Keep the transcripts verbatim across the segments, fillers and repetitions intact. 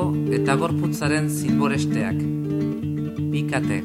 eta gorputzaren zilboresteak. Bikate.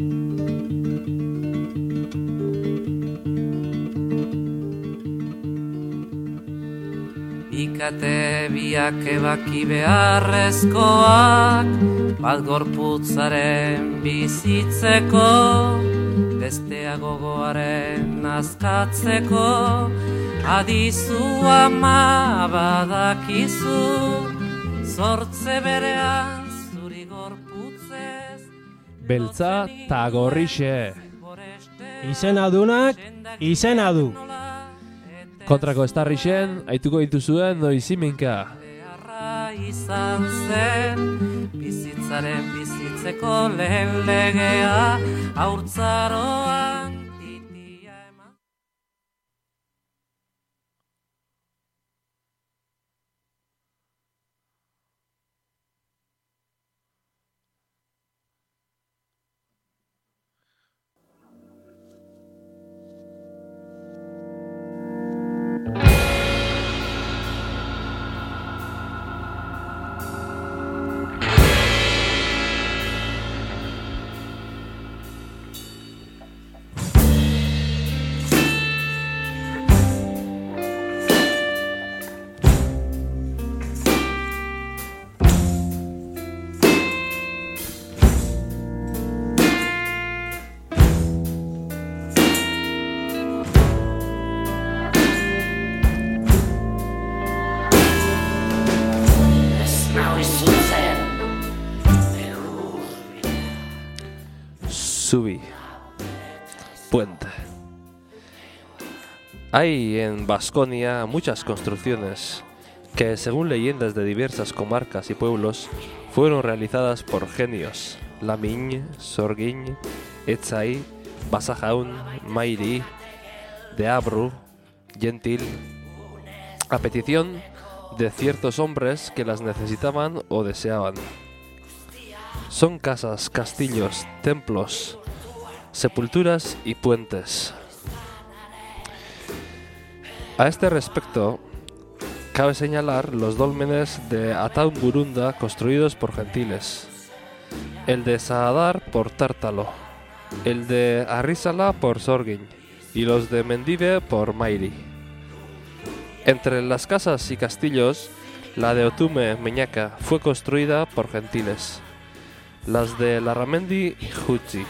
Bikate biak ebaki beharrezkoak, bat gorputzaren bizitzeko, bestea gogoaren azkatzeko, adizu ama badakizu, zortze berean zuri gorputzez. Beltza ta gorrixe. Izena dunak, izena du. Kontrako estarrixen, haituko dituzuen noiziminka. Izan zen, bizitzaren bizitzeko lehen legea, haurtzaroan titia eman. Zubi. Puente. Hay en Baskonia muchas construcciones que, según leyendas de diversas comarcas y pueblos, fueron realizadas por genios. Lamiñ, Sorgiñ, Etzai, Basajaun, Mairi, de Abru, Gentil, a petición de ciertos hombres que las necesitaban o deseaban. Son casas, castillos, templos, sepulturas y puentes. A este respecto, cabe señalar los dólmenes de Ataun Burunda construidos por gentiles, el de Saadar por Tártalo, el de Arrisala por Sorgiñ y los de Mendive por Mairi. Entre las casas y castillos, la de Otume Meñaca fue construida por gentiles, las de Larramendi y Jutsi,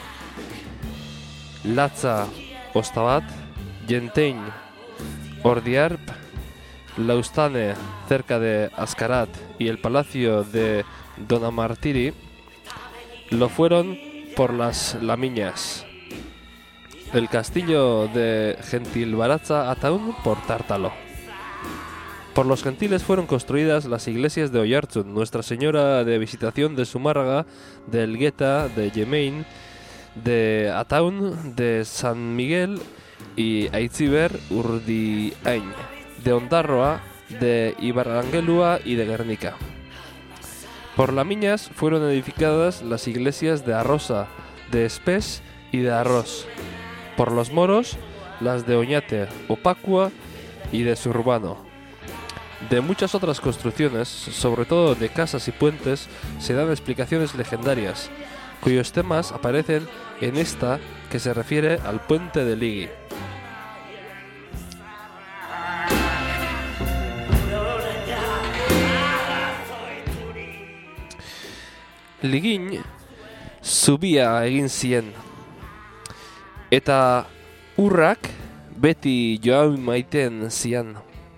Latza, Ostabat, Genteñ, Ordiarp, Laustane, cerca de Ascarat, y el palacio de Donamartiri lo fueron por las Lamiñas. El castillo de Gentilbaratza Ataun por Tártalo. Por los gentiles fueron construidas las iglesias de Oyarzun, Nuestra Señora de Visitación de Zumárraga, de Elgueta, de Yemein, de Ataun, de San Miguel y Aitziber Urdiain, de Ondarroa, de Ibarrangelua y de Guernica. Por Lamiñas fueron edificadas las iglesias de Arrosa, de Espés y de Arroz. Por los moros, las de Oñate, Opacua y de Surbano. De muchas otras construcciones, sobre todo de casas y puentes, se dan explicaciones legendarias, cuyos temas aparecen en esta que se refiere al puente de Ligi. Ligiñ zubia egin zien, eta urrak beti joan maiten zian.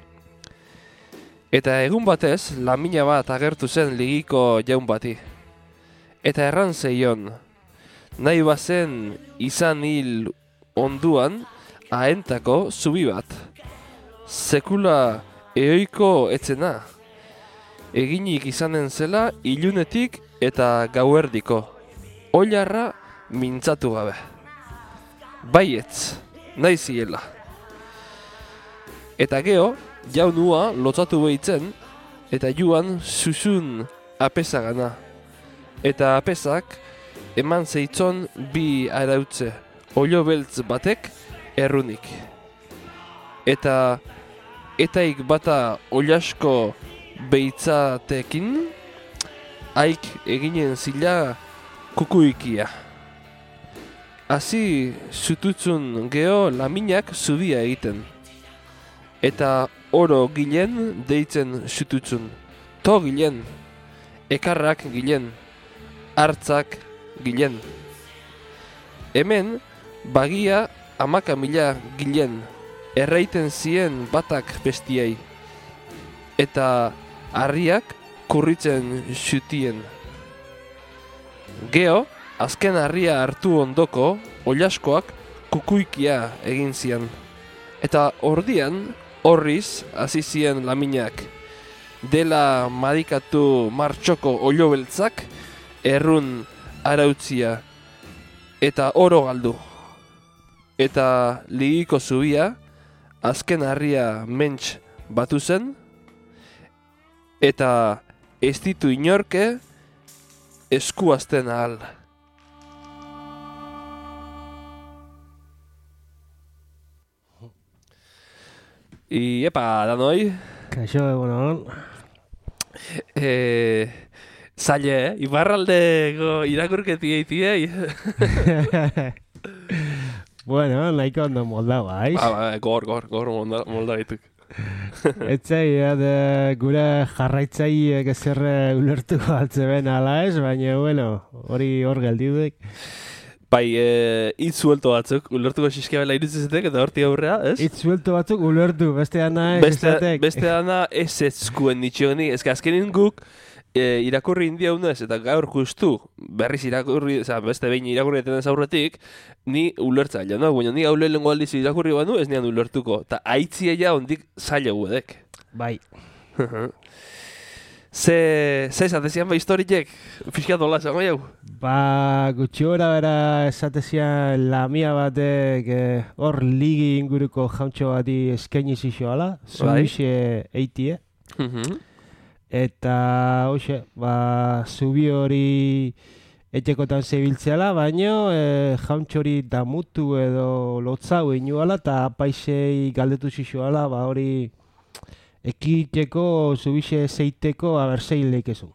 Eta egun batez, lamina bat agertu zen Ligiko jaun bati. Eta erran zeion, nahi bazen izan hil onduan aentako zubi bat. Sekula eoiko etzena. Eginik izanen zela ilunetik eta gauerdiko. Oilarra mintzatu gabe. Baietz, nahi ziela. Eta geho, jaunua lotzatu behitzen, eta joan zuzun apesagana. Eta apesak eman zeitzon bi arautze, oilo beltz batek errunik. Eta etaik bata oilasko behitzatekin, haik eginen zila kukuikia. Hasi zututzun geho laminak zubia egiten. Eta oro gilen deitzen zututzun. To gilen, ekarrak gilen, hartzak gilen. Hemen, bagia amaka mila gilen, erraiten zien batak bestiei. Eta harriak kurritzen zutien. Geho, azken harria hartu ondoko, ollaskoak kukuikia egin zian. Eta ordian, horriz, hasi zien laminak. Dela madikatu martxoko olio beltzak, errun arautzia. Eta oro galdu. Eta ligiko zubia, azken harria mentx batu zen, eta ez ditu inorke eskuazten ahal. I epa, danoi. Kaixo, egunon. Eh, zaila, eh? Ibarraldeko irakurketi eitiei. Bueno, nahiko ondo molda baiz. Ba, ba, gor, gor, gor molda, molda dituk. Etzai, de gure jarraitzaiek ezerre ulertuko altzeben ala ez, baina, bueno, hori hor geldiudek. Bai, e, hitz suelto batzuk, ulertuko xiskeabela irutzezetek eta horti aurrea, ez? Hitz suelto batzuk ulertu, beste dana ez Beste, ezatek. beste dana ez etzkuen ditxoni, ezke azkenin guk e, irakurri india unez, eta gaur justu berriz irakurri, oza, beste behin irakurri eten ez aurretik, ni ulertza, ja, no? Baina ni haule lengo aldiz irakurri banu, ez nian ulertuko, eta aitzia ja ondik zaila guedek. Bai. Ze, ze esatezian ba historiek, fiskatola zango jau? Ba, gutxi gora bera esatezian lamia batek eh, hor ligi inguruko jauntxo bati eskaini zixoala, zubixe eitie. Eta, hoxe, ba, zubi hori etxekotan zebiltzeala, baino e, jauntxori damutu edo lotzau inuala, eta paisei galdetu zixoala, ba, hori ekiteko zubixe zeiteko aberzei leikezu.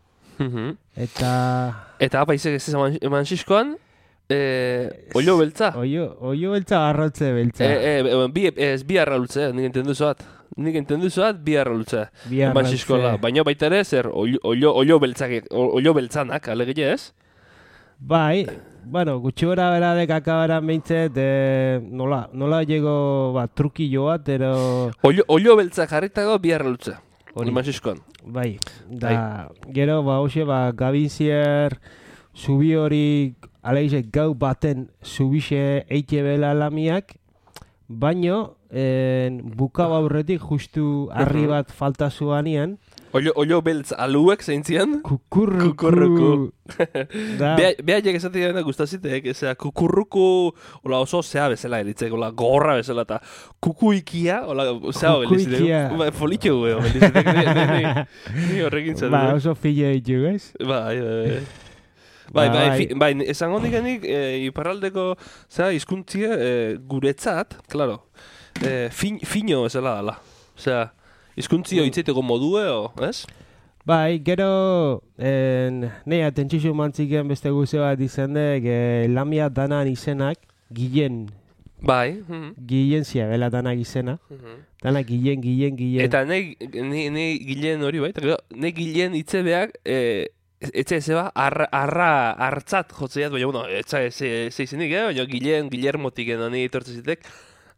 Eta... Eta apaizek ez eman, eman xiskoan, e, olio beltza. Olio, olio beltza arrautze beltza. E, e, bi, ez bi arraultze, nik entendu zoat. Nik entendu zoat bi arraultze. Bi arraultze. Baina baita ere, zer, olio, olio, olio, beltzak, olio beltzanak, alegile ez? Bai, bueno, gutxi gora beradek akabaran behintzet, e, nola, nola llego, ba, trukillo bat, ero... Olio, olio beltzak jarritago bi arraultze. Hori masiskoan. Bai, da, bai. Gero, ba, hoxe, ba, gabinzier, zubi hori, aleizek gau baten zubixe eite bela lamiak, baino, en, bukaba aurretik justu harri bat falta zuanian. Olio, olio beltz aluek zeintzian? Kukurruku. Kukurruku. Behaiek esatik dena gustazitek, ezea, kukurruku, ola oso zea bezala elitzek, ola gorra bezala, eta kukuikia, ola zea belizitek. Kukuikia. Folitxo gueo, belizitek, ni horrekin zatu. Ba, oso file ditu, ez? Bai, bai, bai, bai, bai, esango nikenik, iparraldeko, zera, hizkuntzie guretzat, klaro, fino bezala dala, osea, hizkuntzio hitzeteko modue, ez? Bai, gero, nahi atentxizu mantziken beste guze bat izan dek, lamia danan izenak, gilen. Bai. Gilen zia, bela danak izena. Danak gilen, gilen, gilen. Eta nahi gilen hori, bai, nahi gilen hitzebeak, etxe zeba, arra hartzat jotzeat, baina, bueno, etxe zeizenik, eh? Baina gilen, Guillermotik edo nahi tortzezitek,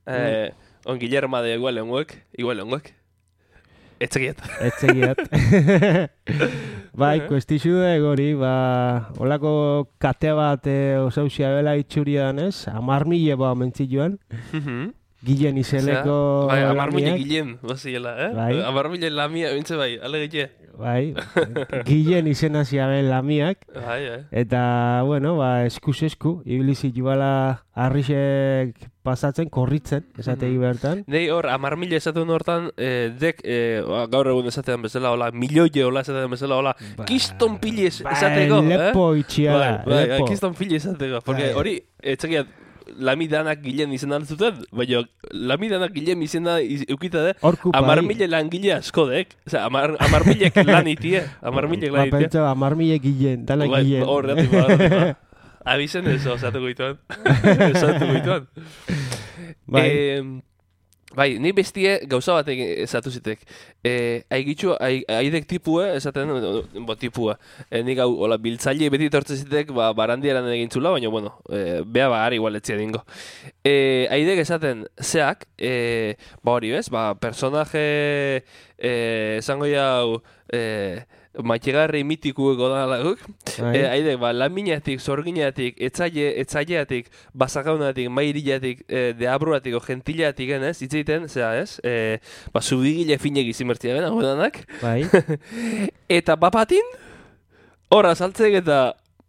on Guillerma de igual lenguek, igual lenguek. Etzegiat. Etzegiat. Bai, kuestizu da egori, ba, olako kate bat osausia bela itxurian ez, amar mile ba mentzioan. Gilen izeneko bai, amar mile gilen, baziela, eh? Bai. Amar mile lamia, bintze bai, alegite. Bai, gilen izena ziaben lamiak. Bai, eh? Eta, bueno, ba, eskuz esku, ibilizik jubala harrisek pasatzen, korritzen, esategi bertan. Nei hor, amar mila esaten hortan, eh, dek, eh, gaur egun esaten bezala, hola, milioie hola esaten bezala, hola, ba, kiston pili esateko, eh? Lepo itxiala, bai, bai, lepo. Kiston pili esateko, porque hori, etxekiat, lamidanak gilen izan altzuten, baina lamidanak gilen izena eukita de, Orku, amar bai. mile langile asko dek. Osa, amar, amar milek lan itie, amar milek lan Ba, itie. pentsa, amar milek gilen, danak Bai, gilen. horretik, horretik. Abizen eso, osatu goituan. Osatu goituan. Bai. Eh, bai, ni bestie gauza bat esatu zitek. Eh, aigitxu, aidek tipue, esaten, bo, tipua. Eh, nik hau, hola, biltzaile beti tortze zitek, ba, barandieran egin zula, baina, bueno, eh, bea ba, ari igual etzia dingo. Eh, aidek esaten, zeak, eh, ba hori, bez, ba, personaje, eh, esango jau, eh, maitegarri mitikueko da laguk. Bai. E, aide, ba, laminatik, zorginatik, etzaile, etzaileatik, basakaunatik, mairillatik, e, deabruatik, o gentilatik, ez? Itzeiten, zera, ez? E, ba, zudigile finek izimertia gana, godanak. Bai. Eta bapatin, horra saltzek eta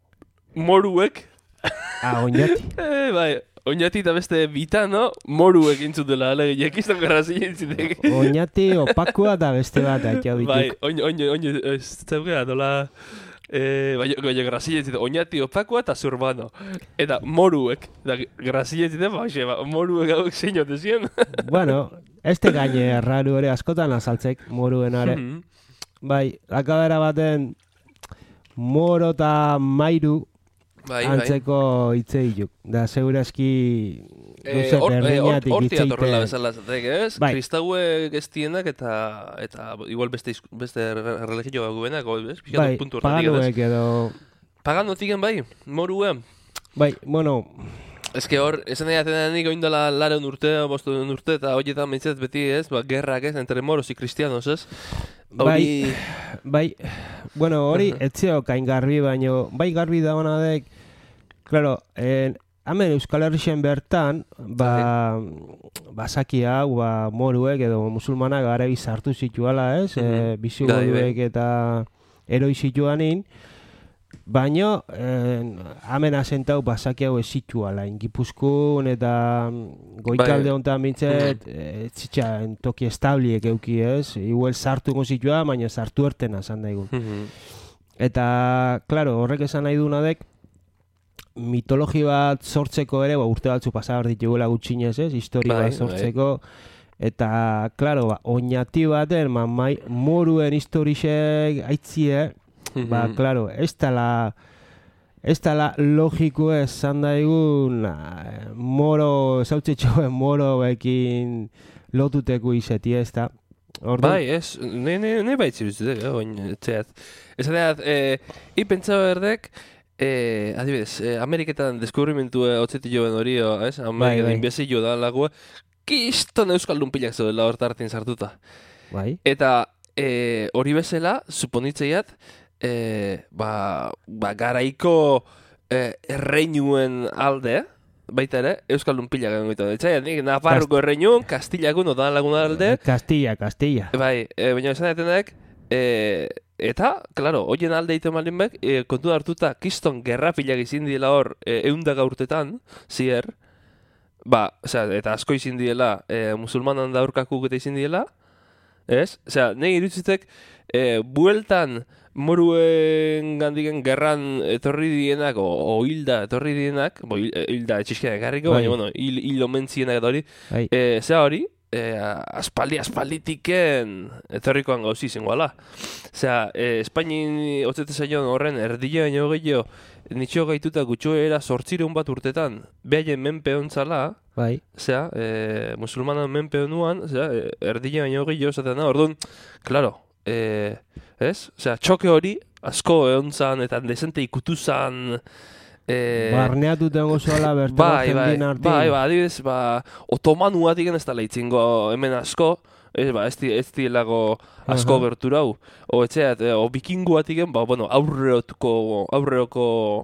moruek, Ah, oinati. e, bai, oinati eta beste bitano, moruek intzutela, alege, jakiztan garrazi intzitek. Oinati opakua da beste bat, atxau dituk. Bai, oin, oin, oin, ez zeugea, dola, eh, bai, bai, grazile zite, oinati opakua eta zurbano. Eta moruek, da, grazile zite, bai, ba, moruek hauek zein otezien. Bueno, este gaine erraru ere askotan azaltzek, moruen are. Bai, akabera baten moro eta mairu Bai, antzeko hitze dituk. Da, segurazki, Eh, no sé, hor- eh, hor- berdinatik Hortia torrela hitzeite. bezala zatek, ez? Bai. Kristaue geztienak eta, eta igual beste, izk- beste re- religio gubenak, ez? Pixkat Bai, puntu hortatik, ez? paganoek edo... Paganotiken bai, moruen. Bai, bueno, Ez que hor, esan edaten nik oindela laren urte, bostuen urte, eta horietan bintzat beti, ez? Ba, gerrak, ez? Entre moros y cristianos, ez? bai, bai, bueno, hori etzeo kain garbi, baino, bai garbi da hona dek, claro, en, hemen Euskal Herrixen bertan, ba, basaki hau, ba, moruek edo musulmanak garabi sartu zituala, ez? Mhm. E, Bizigoluek eta eroi zituanin, baino, eh, hemen asentau basaki hau ez zituala, Gipuzkoan eta goikalde Bai. honetan bintzet, eh, zitxan toki establiek euki, ez? Igual sartu zitua, baina sartu ertena esan daigun. Mhm. Eta, claro, horrek esan nahi dunadek, mitologi bat sortzeko ere, ba, urte batzu pasabar ditugula gutxinez, ez? Historia Bai, bat sortzeko. Eta, claro, ba, oinati baten, ma, mai, moruen historisek aitzie, ba, Mhm. claro, ez dala, ez dala logiko esan daigun, eh, moro, zautzetxoen moro ekin lotuteko izeti, ez da. Orduan, Bai, ez, ne, ne, ne baitzi bizitek, eh, oin, etxeat. Esan edat, eh, hi pentsa berdek, eh, adibidez, eh, Ameriketan deskubrimentu otzetik joen hori, ez? Ameriketan bai. inbezio da lagoa, kiston euskaldun pilak zeudela hortartin sartuta. bai, Eta eh, hori bezala, suponitzeiat, eh, ba, ba, garaiko eh, erreinuen alde, baita ere, euskaldun pilak egon gaitu. Etxaiat, nik Nafarroko erreinuen, Kastilakun, otan lagun alde, Castilla, Castilla. bai, e, baina esan datenek, e, eta, klaro, hoien alde egiten malin bek, e, kontu hartuta, kiston gerra pilak izin diela hor, e, eundaka urtetan, zier, ba, osea, eta asko izin diela, e, musulmanan da aurkakuk eta izin diela, ez? Osea, nahi irutzitek, e, bueltan moruen gandiken gerran etorri dienak, o, o hilda etorri dienak, bo, hil- hilda etxiskean ekarriko, Bai. baina, bueno, hil, hil omentzienak eta hori, Bai. e, zea hori, e, aspaldi, aspalditiken etorrikoan gauzi zengoala. Osea, e, Espainin otzete zaion horren erdila baino gehiago, nitxo gaituta gutxoera sortzireun bat urtetan, behaien menpe ontzala, Bai, osea, e, musulmanan menpe honuan, osea, e, erdila baino gehiago zaten da, orduan, klaro, e, ez? Osea, txoke hori, asko egon zan, eta desente ikutu zan, e, barneatu tengo zoala bertako bai, bai, jendien artean. bai, bai, adibidez, ba, otomanuatik ez da leitzingo hemen asko, ez, ba, ez, di, ez dielago asko Aha. gerturau. O etxeat, e, o bikinguatik, ba, bueno, aurreoko, aurreoko,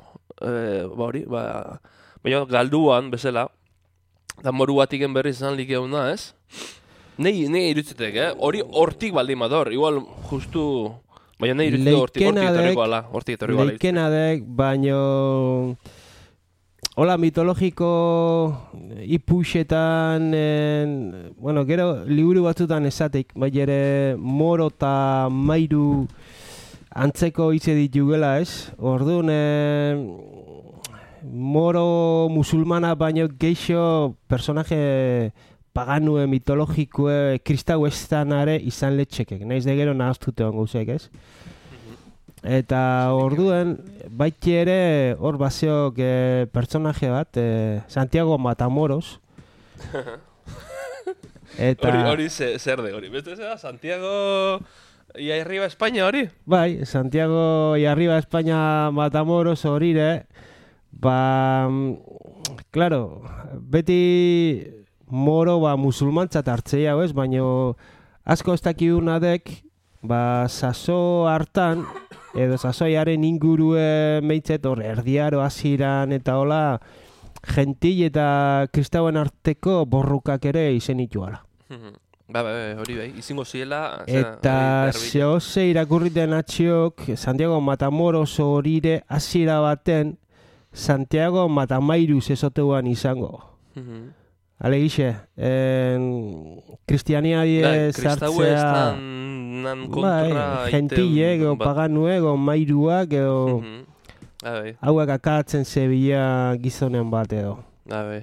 e, ba, hori, ba, baina galduan, bezala, da moruatik berri izan lik euna, ez? Nei, nei irutzetek, eh? Hori hortik baldin bador, igual, justu, baina nei irutzetek hortik, hortik Leikenadek- etorriko ala, hortik etorriko ala. Leikenadek, baino... Hola, mitologiko ipuxetan, en, bueno, gero liburu batzutan esatek, bai ere moro eta mairu antzeko hitze ditugela, ez? Orduan, eh, moro musulmana baino geixo personaje paganue, mitologikue, kristau estanare izan letxekek. Naiz de gero nahaztute hon gauzek, ez? Eta orduen, baiti ere, hor baseok e, personaje bat, e, Santiago Matamoros. Eta... Hori, hori zer de, hori. Beste zera, Santiago... Y arriba España hori? Bai, Santiago y arriba España Matamoros horire, ba, claro, beti moro ba musulmantzat hartzea hau ez, baino asko ez dakidunadek, ba, saso hartan, edo sasoiaren ingurue meitzet hor erdiaro hasiran eta hola, gentil eta kristauen arteko borrukak ere izenituala. Ba, ba, hori bai, izingo ziela... Eta zehose irakurriten atxiok, Santiago Matamoros horire hasiera baten, Santiago Matamairuz esoteuan izango. Alegixe, kristianiari sartzea... Kristau estan kontra... Gentile, ego paganue, ego mairuak, ego... Hauek akatzen zebila gizonen bat edo. Ba, bai.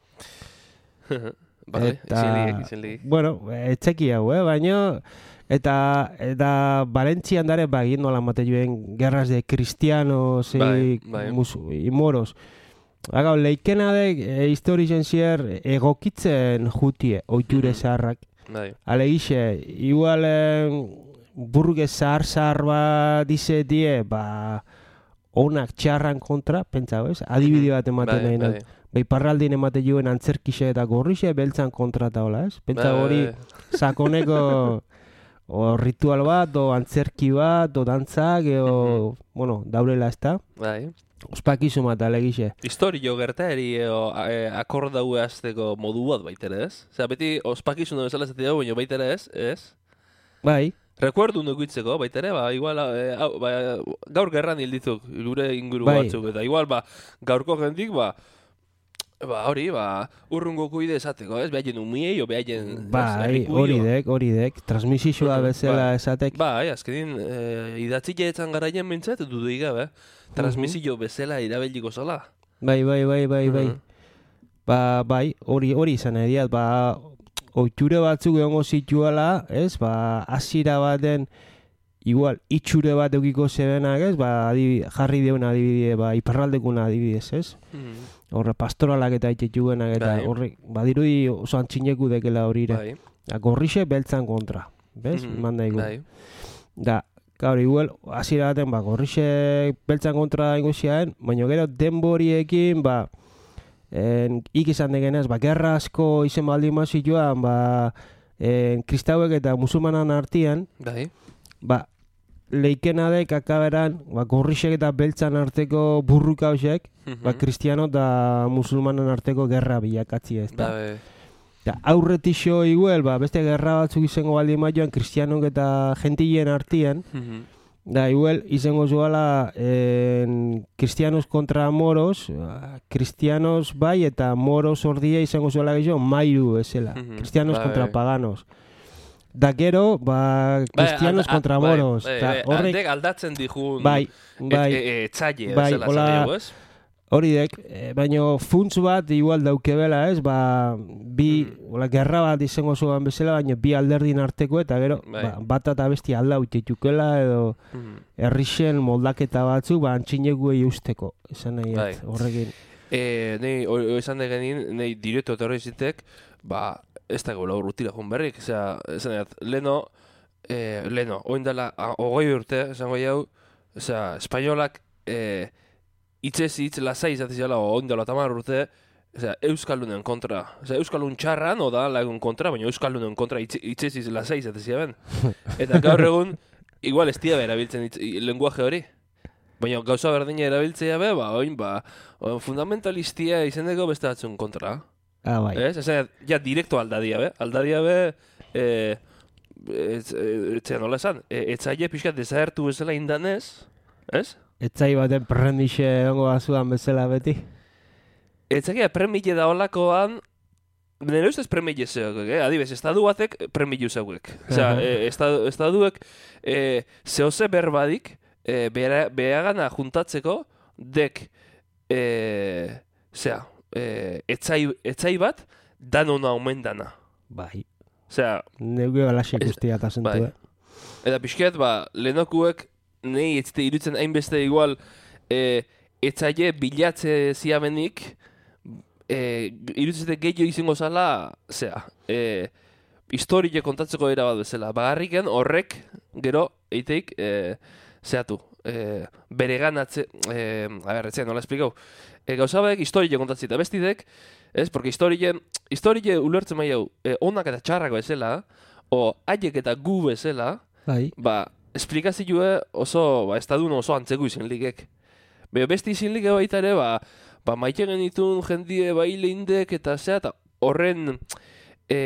Eta, bueno, etxeki hau, eh? Baina, eta, eta Valentzian dare bagin nola mate joen guerras de cristianos y, y moros. Hagau, leikena de e, historizen zier egokitzen jutie, oiture zaharrak. Alegixe, igual eh, burge zahar-zahar bat dize die, ba, onak txarran kontra, pentsa, ez? Adibide bat ematen nahi nahi. Bai, parraldin emate joen antzerkixe eta gorrixe beltzan kontrata hola, ez? Pentsa hori sakoneko o ritual bat, o antzerki bat, o dantzak, o, bueno, daurela ez da. Bai. Ospakizu bat alegixe. Historio gertaeri akordaue azteko modu bat baitere, ez? Osea, beti ospakizun bezala ez dago, baina baitere ez, ez? Bai. Rekuerdu nukitzeko, baitere, ba, igual, e, ba, gaur gerran hilditzuk, gure inguru bai. Batzuk, eta igual, ba, gaurko jendik, ba, ba, hori, ba, urrungo kuide esateko, ez? Behaien umiei, o behaien... Bai, hori dek, hori dek, transmisizioa bezala esatek. Bai, azkenin, e, idatzile etzan garaien bintzat, dudu igabe, transmisio bezala irabeliko zola. Bai, bai, bai, bai, bai. Ba, bai, hori, hori izan ediat, ba, oiture batzuk egongo zituela, ez? Ba, hasiera baten, igual, itxure bat eukiko zebenak, ez? Ba, adibide, jarri deuna adibide, ba, iparraldekuna adibidez, ez? Horre, pastoralak eta itxetuenak eta horre, badirudi oso antxineku dekela horire. Bai. Gorrixe beltzan kontra, bez? Mm-hmm. Manda igu. Bai. Da, gaur, igual, hasiera baten, ba, gorrixe beltzan kontra inguziaen, baina gero denboriekin, ba, en, ik izan degenez, ba, gerra asko izen baldin mazituan, ba, en, kristauek eta musulmanan artian, bai. Ba, leikenadek akaberan, ba, gorrixek eta beltzan arteko burruka hoxek, mm-hmm. ba, kristiano eta musulmanan arteko gerra bilakatzi ez da. Da, aurretixo igual, ba, beste gerra batzuk izango baldin maioan, kristianok eta gentilen artian, mm-hmm. da, igual, izango zuala en, kristianos kontra moros, kristianos bai eta moros ordia izango zuala gehiago, mairu ezela, mm-hmm. kristianos ba, kontra bai. Paganos. Da gero, ba, kristianos ba, kontra moros. Bai, bai, bai, horrek aldatzen dijun bai, bai, etzaile, bai, zela zanego, ez? Hori dek, e, baina funtz bat igual daukebela, ez? Ba, bi, mm. ola, gerra bat izango zuan bezala, baina bi alderdin arteko, eta gero, bai. Ba, bat eta besti aldau txetukela, edo mm. errixen moldaketa batzu, ba, antxineguei usteko, esan nahi, bai. Horrekin. E, nei, esan degenin, nei direkto eta horrezitek, ba, ez da gola urrutira joan berrik, osea, esan dut, leno, eh, leno, oindala, hogei urte, esango jau, osea, espainolak, eh, itzez hitz lasai izateziala, oindala tamar urte, osea, euskaldunen kontra, osea, euskaldun txarran, oda lagun kontra, baina euskaldunen kontra itzez hitz lasai izatezia ben. Eta gaur egun, igual ez tia erabiltzen lenguaje hori. Baina gauza berdina erabiltzea be, ba, oin, ba, fundamentalistia izendeko beste batzun kontra. Ah, bai. Ez, esan, ja, direkto aldadia, be? Aldadia, be, eh, etzea nola esan, etzaile pixkat desagertu bezala indanez, ez? Etzai baten premixe ongo bazuan bezala beti? Etzaia premile da holakoan, nire ustez premile zeuek, eh? Adibes, estadu batek premilu zeuek. Osea, eh, estadu, estaduek eh, zehose berbadik, eh, behagana juntatzeko, dek, e, zera, e, etzai, etzai bat, danona omen dana. Bai. Zera, neuge alaxe guztia eta zentu, bai. eh? Eta pixket, ba, lehenakuek, nahi ez zite irutzen hainbeste igual, e, etzaile bilatze ziamenik, e, irutzete gehiago izango zala, zera, e, historie kontatzeko era bat bezala. Bagarriken horrek, gero, eiteik, e, zehatu, e, beregan atze, e, a ber, etzen, nola esplikau, e, gauzabek historie kontatzita, bestidek, ez, porque historie, historie ulertzen mai hau, e, onak eta txarrak bezala, o haiek eta gu bezala, Bai. ba, esplikazioa oso, ba, estadun oso antzeko izan ligek. Be, beste izan lige baita ere, ba, ba maite genitun jendie baile indek eta zea, eta horren, e,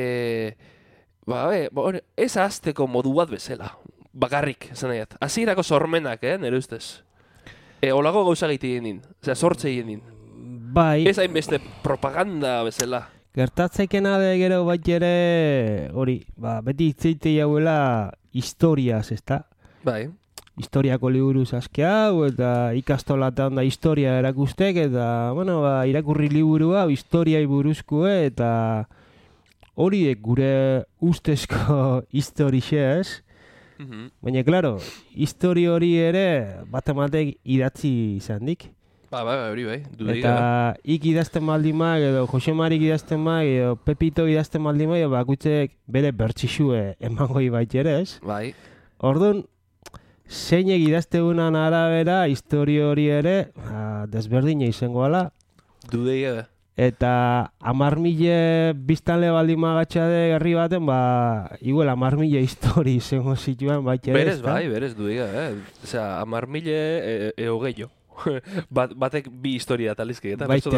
ba, be, ba, horre, ez azteko modu bat bezala, bakarrik, esan nahiat. Azirako sormenak, eh, nire ustez. E, olago gauza gaiti genin, zera, sortze genin. Bai. Ez hainbeste propaganda bezala. Gertatzaikena de gero bat ere, hori, ba, beti itzeite jauela historiaz, ezta? Bai. Historiako liburuz aske hau, eta ikastolatan da historia erakustek, eta, bueno, ba, irakurri liburua, historiai buruzkoe, eta horiek gure ustezko historixe, ez? Mm-hmm. Baina, klaro, histori hori ere, bat ematek idatzi izan dik. Ba, ba, ba, hori bai, dudik. Eta ik idazten maldimak, edo Josemarik idazten mak, edo Pepito idazten maldimak, edo bakutzek bere bertxixue emango ibait ere, ez? Bai. Orduan, zeinek idazteunan arabera, histori hori ere, ba, desberdina izango ala. Dudik, ebe. Eta amar mile biztanle baldimagatxade herri baten, ba, igual amar mile histori izango zituen bait ere. Berez, bai, berez, dudik, eh? Osea, amar mile e, eo gehiago. Bat, batek bi historia talizke, eta baite,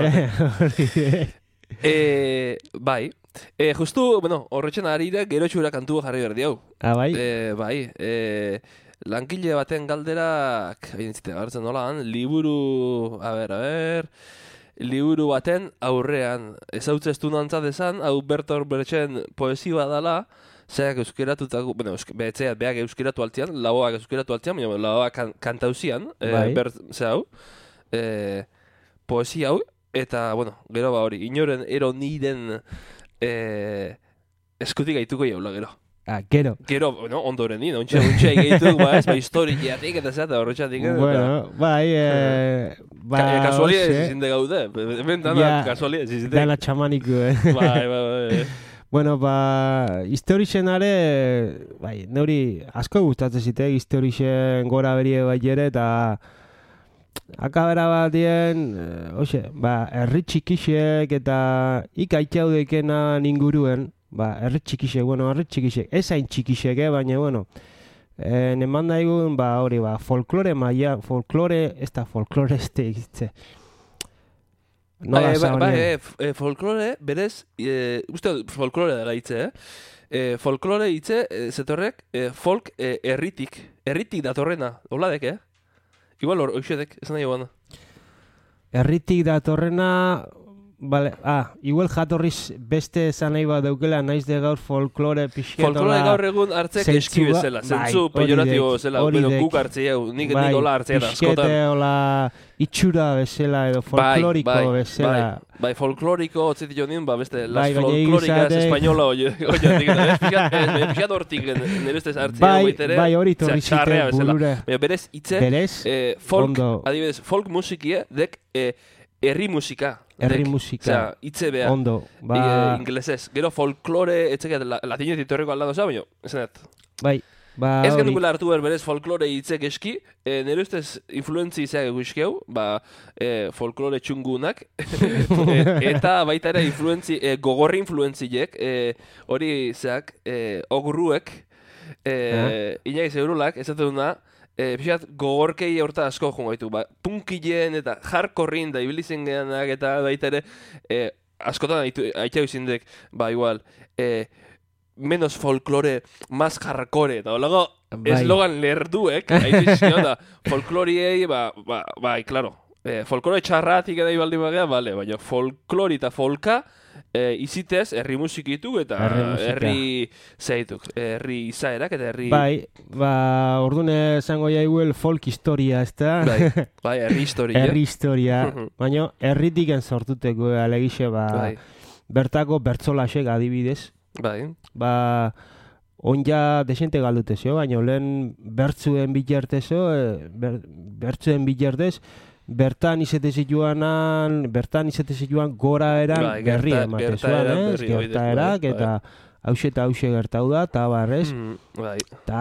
e, bai. E, justu, bueno, horretxen harira gero txura kantua jarri berdi hau. Ah, bai? E, bai, e, lankile baten galderak, hain zitea gartzen nolan, liburu, a ber, a ber, liburu baten aurrean, ezautzeztu nantza dezan, hau Bertor Bertxen poesia dala, zeak euskeratutako, bueno, eusk, behetzeat beak euskeratu altzian, lauak euskeratu altzian, baina lauak kan, kantauzian, bai. e, bert, ze hau, e, poesia hau, eta, bueno, gero ba hori, inoren ero niren e, eskutik gaituko jaula, gero. Ah, gero. Gero, bueno, ondoren nien, ontsa, ontsa egeituk, ba, ez, ba, historiatik eta zeta horretxatik. Bueno, bai, e, ba, Ka, kasualia hoxe. ez izin de gaude, hemen dana Ja, kasualia ez izin de. dana txamaniko, eh? Bai, bai, bai. Bueno, ba, historixenare, bai, neuri asko gustatzen zitek historixen gora berie bai ere, eta akabera batien, eh, hoxe, ba, herri txikixek eta ikaitxaudekena inguruen, ba, herri txikixek, bueno, herri txikixek, ez hain txikixek, eh, baina, bueno, eh, neman daigun, ba, hori, ba, folklore maia, folklore, ez da folklore ez da egitze. Nola Bai, bai, bai, zagoen? e, folklore, berez, e, uste folklore dela hitze, eh? E, folklore hitze, e, zetorrek, e, folk e, erritik, erritik datorrena, holadek, eh? Igual hor, oixedek, esan nahi guana. Herritik datorrena, vale, ah, igual jatorriz beste esan nahi bat daukela, naiz de gaur folklore pixketola. Folklore gaur egun hartzek eski zentzua- bezala, bai, zentzu hori pejoratibo dek, bezala, hori pero dek. guk hartzei hau, nik, Bai, nik hola hartzea da, pixkete askotan. hola itxura bezala edo folkloriko bai, bai, bezala. Bai, bai, folkloriko otzit jo nien, ba, beste, las Bai, gaina folkloricas izatek- española oio, oiotik, eta ez pixat, ez pixat hortik nire ustez hartzea Bai, baitere, bai, hori torri zera, txarrea ziten bezala. burure. Baina berez, hitze, Berez, eh, folk, ondo. adibidez, folk musikie, dek, eh, herri musika. Herri dek. musika. Osea, hitze behar. Ondo, Ba... ba, inglesez. Gero folklore, etxekat, la, latinetik torreko aldado za, baina, esanet. bai, ba, Ez hori. genukula hartu behar berez folklore hitzek eski, e, nire ustez influentzi izak eguzkeu, ba, e, folklore txungunak, e, eta baita ere influentzi, e, gogorri influentziek, e, hori zeak, e, ogruek, e, Eh? inai zeurulak, ez duna, e, pixat gogorkei horta asko jongo gaitu, ba, punkilen eta hardcorein da ibilizen geanak eta baita ere, e, askotan aitea izindek, ba, igual, e, menos folklore, más hardcore, eta luego Bai. eslogan lerduek, haitu izkion da, folkloriei, ba, ba, bai, claro, e, folklore txarratik edo baldin bagea, bale, baina folklori eta folka e, izitez herri musikitu eta herri zeituk, herri izaerak eta herri... Bai, ba, orduan esango jaiguel folk historia, ez da? Bai, bai, herri historia. Herri historia, baina herritiken sortuteko alegixe, ba, bai. Bertako bertzolasek adibidez. Bai. Ba, onja desente galdutezio, baina lehen bertzuen bitartezo, ber, bertzuen bitartez, bertan izete zituanan, bertan izete zituan gora eran bai, berri ematezuan, ez? Gertaerak, bai, eta hause eta hause gertau da, eta barrez. Mm, bai. Eta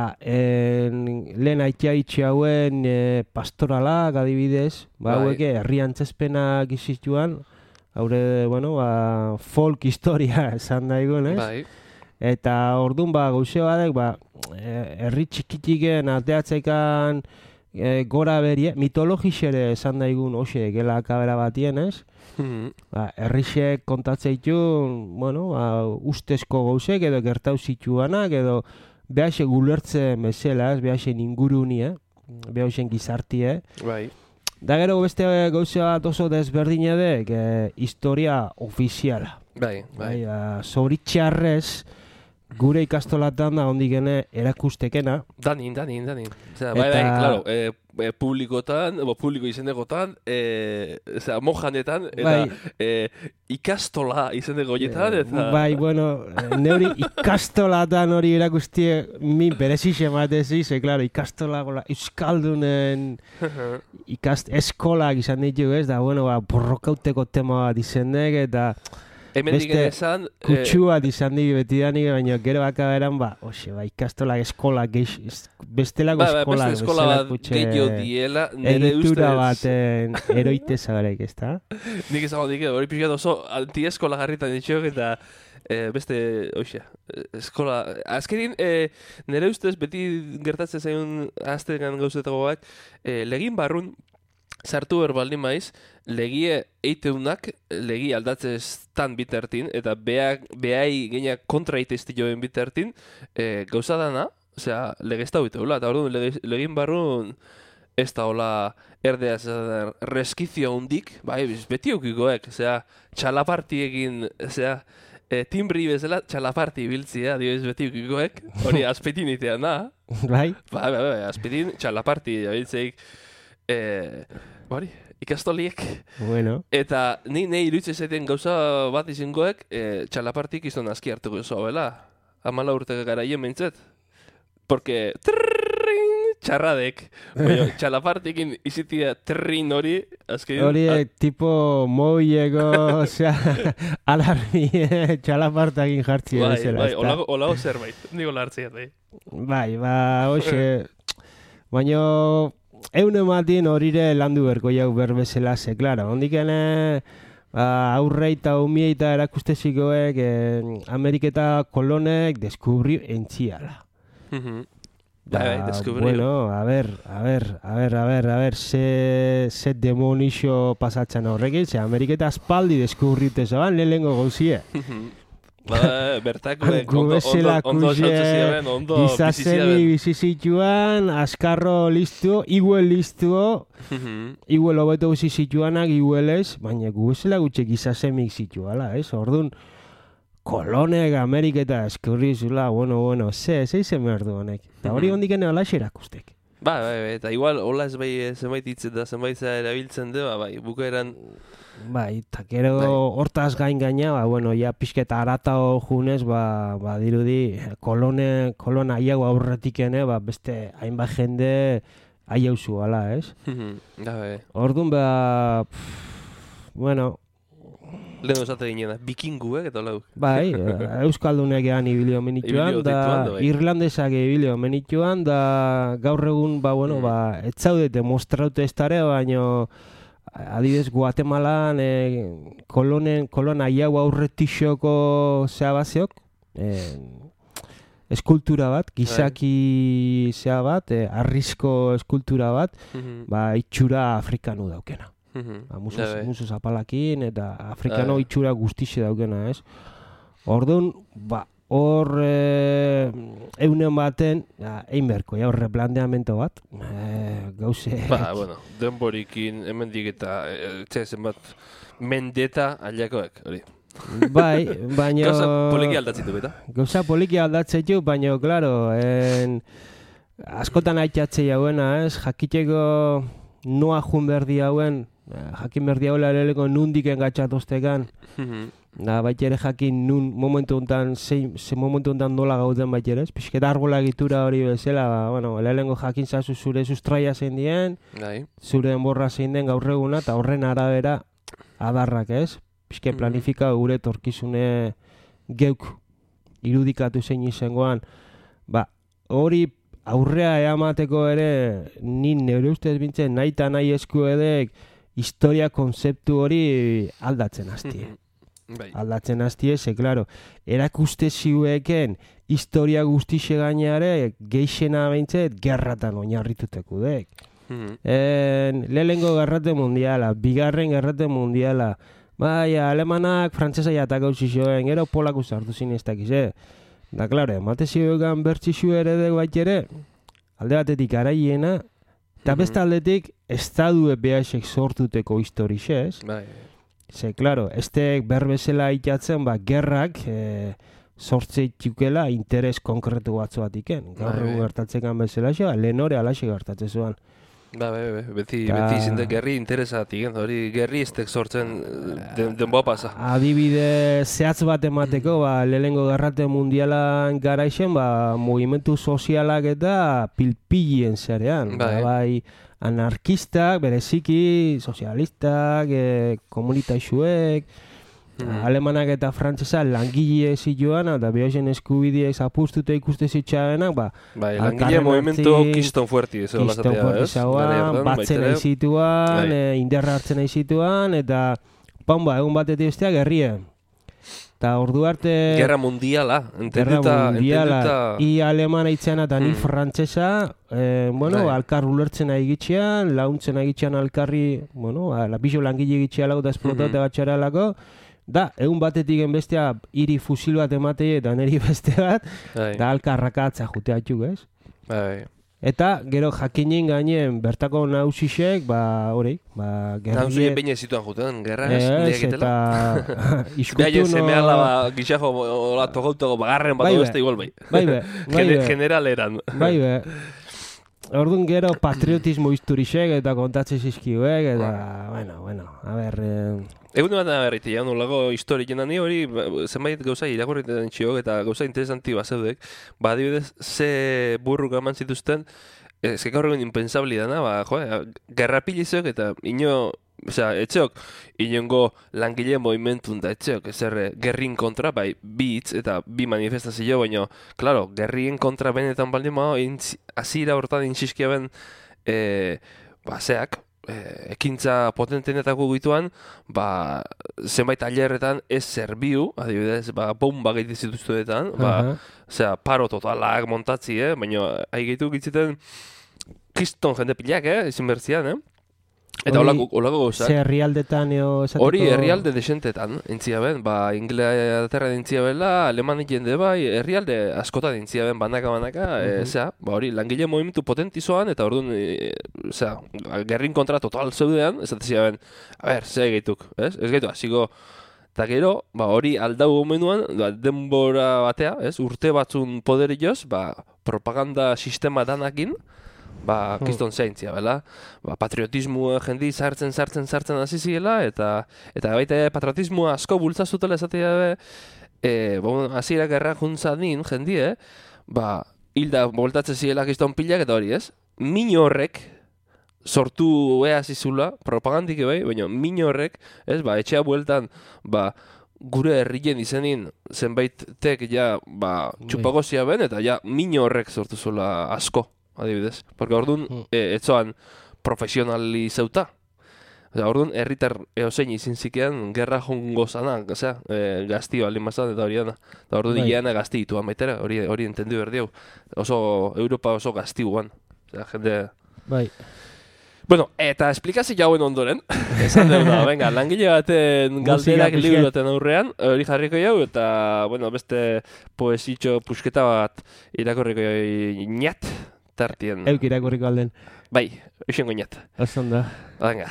lehen aitea itxe hauen e, pastoralak adibidez, ba, bai. Haueke herri antzezpenak izituan, haure, bueno, ba, folk historia esan daigun, ez? Bai. Eta orduan ba gauze badek ba herri txikitiken ateatzekan e, gora berie mitologixere esan daigun hoxe gela kabera batien, ez? Mm-hmm. Ba herrixek kontatzeitu, bueno, ba ustezko gauzek edo gertau zituanak edo behaxe gulertzen bezala, ez? Behaxen ingurunie, behaxen gizartie. Bai. Da gero beste gauze bat oso desberdine dek, e, historia ofiziala. Bai, bai. Bai, zoritxarrez gure ikastolatan da ondik gene erakustekena. Danin, danin, danin. Osea, bai, bai, claro, eh, eh, publikotan, bo, publiko izendegotan, eh, osea, mojanetan, eta bai. eh, ikastola izendegoietan, eta... Bai, bueno, neuri ikastolatan hori erakustie min berezixe matezi, ze, claro, ikastola, gola, euskaldunen ikast, eskolak izan ditu, ez, da, bueno, ba, borrokauteko tema bat izendek, eta... Hemen digen esan... Kutsua eh, izan dik betidanik, baina gero baka beran, ba, oxe, ba, ikastolak eskolak, geix, bestelako ba, eskolak, ba, beste eskola bat gehiago diela, nire ustez... Egitura baten eroite zagarek, ez da? Nik ezago dik, hori pixkat oso anti-eskola garritan ditxok, eta eh, beste, oxe, eskola... Azkerin, eh, nire ustez beti gertatzen zaiun aztegan gauzetagoak, eh, legin barrun, sartu berbaldin maiz, legie eiteunak, legi aldatzeztan bitertin, eta beak, behai genia kontra eitezti joen bitertin, e, gauza dana, osea, legezta huiteula, eta orduan lege, legin barrun ez da hola erdeaz reskizio hundik, bai, beti eukikoek, osea, txalapartiekin, osea, e, timbri bezala txalaparti biltzia, dioiz beti eukikoek, hori azpetin itean da. Bai? Bai, bai, bai, azpetin txalaparti biltzeik, Eh, bari, ikastoliek. Bueno. Eta ni nahi iruditzen zaiten gauza bat izengoek, eh, txalapartik izan aski hartuko zoa, bela? Amala urte garaien behintzet. Porque trrrrin, txarradek. Baina, txalapartikin izitia trrrin hori, azken... Hori, a... tipo moiego, osea, alarmi txalapartakin jartzia. Bai, bai, olago, olago zerbait, nigo lartzia, bai. Bai, ba, hoxe, baina... Eun ematin horire landu berko jau berbezela, ze, klaro, ondikene ba, aurre eta umie eta erakustezikoek eh, Ameriketa kolonek deskubri entziala. Mm-hmm. Da, bai, deskubri. Bueno, a ver, a ver, a ver, a ver, a ver, ze, ze demonixo pasatzen horrekin, ze Ameriketa aspaldi deskubrite zoan lehenengo gauzie. Ba, bertakoek ondo, ondo, ondo esaltze ondo bizizabeen. Bizizituan, askarro listu, iguel listu, iguel hobeto bizizituanak iguelez, baina gubezela gutxe gizasemik zituala, ez? Orduan, kolonek Ameriketa eskurri zula, bueno, bueno, ze, ze izen behar du honek. Eta hori hondiken hola xerakustek. Ba, bai, bai, eta igual, hola ez bai zenbait hitzen da zenbait erabiltzen de, ba, bai, bukaeran... Bai, eta gero hortaz gain gaina, ba, bueno, ja pixketa aratao junez, ba, ba dirudi, kolone, kolona aiago aurretikene, ba, beste hainbat jende aiau zuala, ez? Da, bai. Orduan, ba, pff, bueno... Lehen osate ginen, bikinguek eta lau. Bai, euskaldunek egan ibilio menituan, da irlandesak ibilio menituan, da gaur egun, ba, bueno, ba, ez zaudete mostraute ez tare, baino... Adibidez, Guatemalan eh, kolonen, kolona iau aurretixoko zea baziok, eh, eskultura bat, gizaki zea bat, eh, arrizko eskultura bat, mm-hmm. ba, itxura afrikanu daukena. Mm-hmm. Ba, musuz, yeah, musuz apalakin eta afrikano yeah. itxura guztixe daukena, ez? Orduan, ba, hor e, eunen baten, ja, egin beharko, ja, horre planteamento bat, e, gauze... Ba, bueno, denborikin, hemendik eta, etxe zenbat, mendeta aliakoek, hori. Bai, baina... Gauza poliki aldatzitu, beta? Gauza poliki aldatzitu, baina, klaro, en... askotan aitzatzei hauena, ez? Jakiteko noa jun berdi hauen, jakin berdi hauela leleko nundik engatxatoztekan, da baita ere jakin nun momentu honetan, ze, ze momentu honetan nola gauden baita ere, ez? Pixketa argola egitura hori bezala, ba, bueno, lehenengo jakin zazu zure sustraia zein dien, zure denborra zein den gaur eguna, eta horren arabera adarrak, ez? Pixke planifika gure torkizune geuk irudikatu zein izangoan, ba, hori aurrea eamateko ere, ni neure ustez bintzen nahi eta nahi esku edek historia konzeptu hori aldatzen hastie. Bai. Aldatzen hastie, ze, klaro, erakuste ziueken historia guztixe gainare geixena behintzet gerratan oinarrituteko dek. En, lehenengo gerrate mundiala, bigarren gerrate mundiala, bai, alemanak frantzesa jatak hau zizioen, gero polako zartu zineztak ize. Da, klaro, emate zioegan bertxixu ere dek bait ere, alde batetik araiena, eta beste aldetik estadue behasek sortuteko historixe, ez? Bai. Ze, klaro, estek berbezela itatzen, ba, gerrak e, sortze txukela interes konkretu batzu batiken. Gaur egun gertatzekan bezala xe, lehen hori alaxe gertatzen zuen. Ba, be, be, beti, Ta... beti izin gerri interesatik, hori gerri estek sortzen den, denboa pasa. Adibide zehatz bat emateko, ba, lehenengo gerrate mundialan garaixen, ba, movimentu sozialak eta pilpilien zerean. Bai. Ba, bai, anarkistak, bereziki, sozialistak, e, komunitaixuek, hmm. alemanak eta frantzesa langile zituan, eta behozen eskubideak zapuztuta ikuste zitzaenak, ba, bai, langile movimentu kiston fuerti, ez hola zatea, ez? Kiston fuerti zauan, batzen nahi zituan, e, inderra hartzen nahi zituan, eta, pan ba, egun batetik bestea gerrien. Eta ordu arte... Gerra mundiala, entenduta... Gerra mundiala, entenduta... i alemana itzean eta ni mm. frantzesa, eh, bueno, bai. Alkar ulertzen egitxean, launtzen egitxean alkarri, bueno, la bizo langile egitxean lau da esplotate mm-hmm. batxaralako, da, egun batetik bestea hiri fusil bat ematei eta neri beste bat, bai. Da alkarrakatza juteatxuk, ez? Bai. Eta, gero jakinin gainen bertako nausisek, ba, hori, ba, gerrie... Nausisek baina zituan juten, gerra ez, ez eta... iskutu no... Beha seme ala, ba, gixajo, hola, togautoko, bagarren bat beste igual bai. Bai be, bai be. Generaleran. Bai be. Orduan gero patriotismo historisek eta kontatze zizkiuek, eta, bueno, bueno, a ber... Eh... Egun bat da berriti, ja, nolako historik jena ni hori, zenbait gauza irakorretan txiok eta gauza interesanti bat zeudek, ba, adibidez, ze burruk eman zituzten, ez que gaur egun impensabli dana, ba, jo, garrapilizok eta ino, osea, etxeok, inongo langileen movimentun da etxeok, ezer, gerrin kontra, bai, bi hitz eta bi manifestazio, baina, klaro, gerrien kontra benetan baldin mao, azira hortan inxiskia ben, e, ba, zeak, E, ekintza potentenetako gituan, ba, zenbait tailerretan ez zerbiu, adibidez, ba, bomba gaiti zituztuetan, ba, osea, paro totalak montatzi, eh? Baina, ahi gaitu gitziten kiston jende pilak, eh? Ezin bertzian, eh? Eta holako gauzak. Ze herrialdetan eo esateko... Hori herrialde desentetan, entzia ben, ba, Inglaterra entzia bela, Alemanik jende bai, herrialde askotan entzia ben, banaka-banaka, uh-huh. e, zera, ba, hori, langile movimentu potentizoan, eta orduan, e, zera, gerrin kontra total zeudean, ez atezia ben, a ber, ze gaituk, ez? Ez gaitu, hasiko, eta gero, ba, hori aldau gomenuan, ba, denbora batea, ez? Urte batzun poderi joz, ba, propaganda sistema danakin, ba, kiston zeintzia, bela? Ba, patriotismua jendi sartzen, sartzen, sartzen hasi ziela, eta eta baita patriotismua asko bultza zutela esatea be, e, ba, hasiera gerra juntza din, jendie, ba, hilda boltatzen ziela kiston pilak, eta hori, ez? Min horrek, sortu ea zizula, propagandik bai, baina min horrek, ez, ba, etxea bueltan, ba, gure herrien izenin zenbait tek, ja, ba, txupagozia ben, eta ja, min horrek sortu zula asko. Adibidez, porque orduan mm. e, etzoan profesionali zeuta. Osea, orduan herritar eozein izin zikean gerra jongo zanak, osea, e, gazti baldin bazan eta hori dana. Eta orduan bai. Ileana gazti dituan baitera, hori, hori entendu berdi hau. Oso, Europa oso gazti guan. Osea, jende... Bai. Bueno, eta esplikazio jauen ondoren, esan dugu da, venga, langile baten galderak liburu baten aurrean, hori jarriko jau, eta, bueno, beste poesitxo pusketa bat irakorriko inat, tartien. Euk irakorriko alden. Bai, eusengo inat. Osan da. Venga.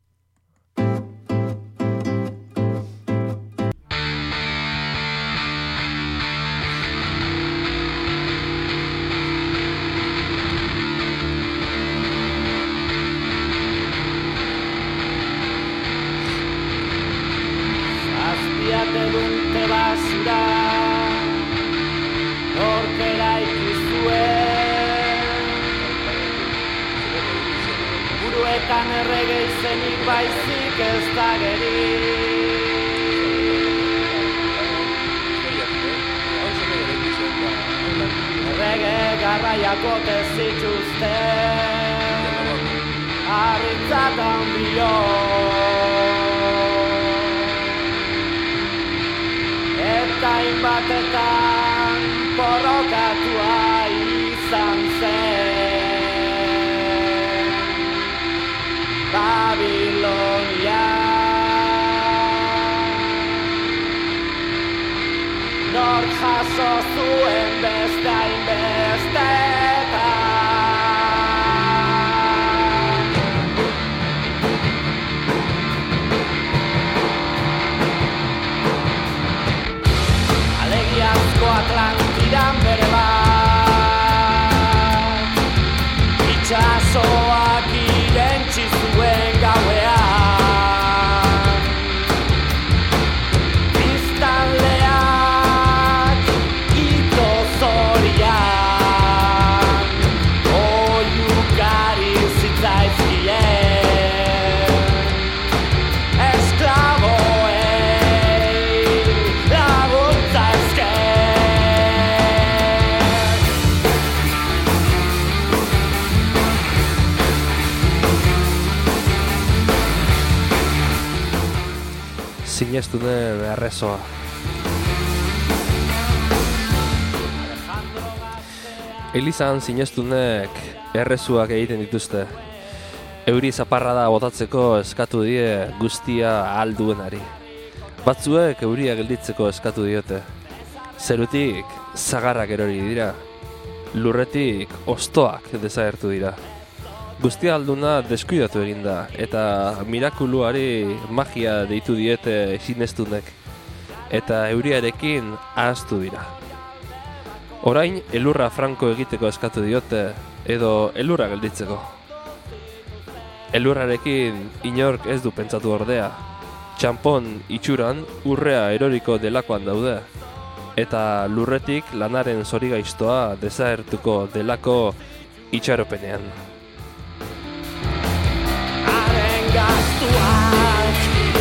Egun te basura norkera ikizuen buruetan errege izenik baizik ez da geri errege garraiako tezituzten harritzat handio eta inbatetan porrokatua izan zen Babilonia nork jaso zuen beste hainbestetan Atlantidan bere bat itxasoak irentzi zuen gauean biztanleak ito zorian oiukari zitzaizkien esklaboei laguntza Sinestunen errezoa. Elizan sinestunek errezuak egiten dituzte. Euri zaparrada botatzeko eskatu die guztia ahal duenari. Batzuek euria gelditzeko eskatu diote. Zerutik zagarrak erori dira. Lurretik ostoak desagertu dira. Guztia alduna deskuidatu eginda, eta mirakuluari magia deitu diete sinestunek, eta euriarekin ahaztu dira. Orain, elurra franko egiteko eskatu diote, edo elurra gelditzeko. Elurrarekin inork ez du pentsatu ordea, txanpon itxuran urrea eroriko delakoan daude, eta lurretik lanaren zorigaiztoa desagertuko delako itxaropenean. Gaztuak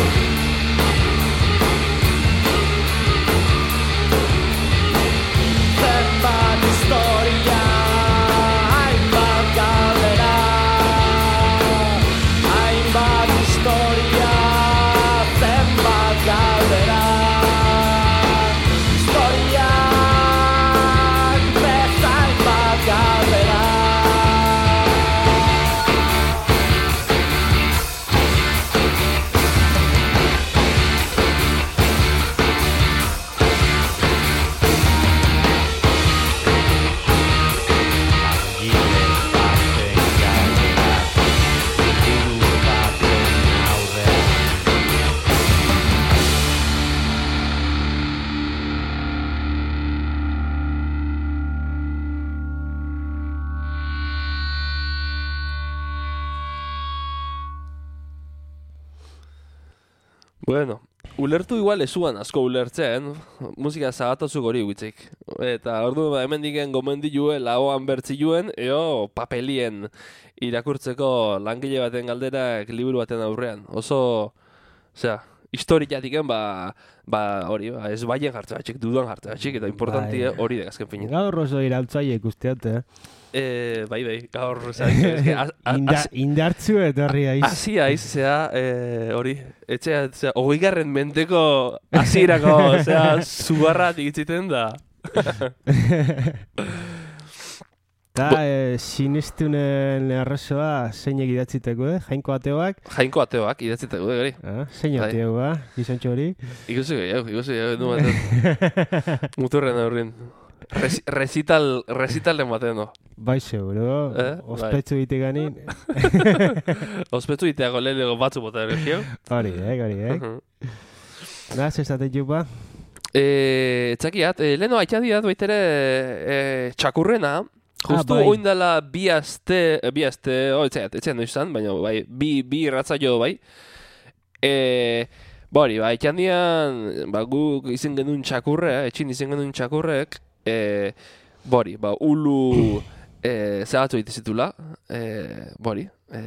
zenbat historia hainbat galdera hainbat historia zenbat galdera historiak bezain bat galdera Bueno, ulertu igual ezuan asko ulertzen, musika zagatazu gori guitzik. Eta ordu hemen diken gomendilue laoan bertziluen, eo papelien irakurtzeko langile baten galderak liburu baten aurrean. Oso, osea, historia diken, ba, ba hori, ba, ez baien jartze batxik, dudan jartze batxik, eta importantia hori da azken finean. Gaur oso iraultzaiek usteate, eh? Eh, bai, bai, gaur, Inda, indartzu eta horri aiz. Asi aiz, zera, eh, hori, etxea, zera, hogeigarren menteko hasierako, zera, zugarrat ikitziten da. Ta, e, sinistunen errezoa zeinek idatziteko, eh? Jainko ateoak? Jainko ateoak idatziteko, gari. Ah, zein ateo, ba, gizontxo hori? Ikusi gehiago, ikusi gehiago, nu batet. Muturren aurrin. Reci, recital, recital den baten, no? Bai, seguro. Eh? Ospetsu bai. Iteganin. Ospetsu iteago leheneko batzu bota erregio. Hori, eh, hori, eh. Naz, ez daten jupa? E, txakiat, e, leheno haitxadiat baitere e, txakurrena, justu ah, bai. oindala bi aste, bi aste, oh, etxeat, etxeat noiz zan, baina bai, bi, bi irratzaio bai. E, bori, ba, haitxandian, ba, guk izen genuen txakurre, etxin izen genuen txakurrek, e, bori, ba, ulu e, zehatzu egitezitula, e, bori, e,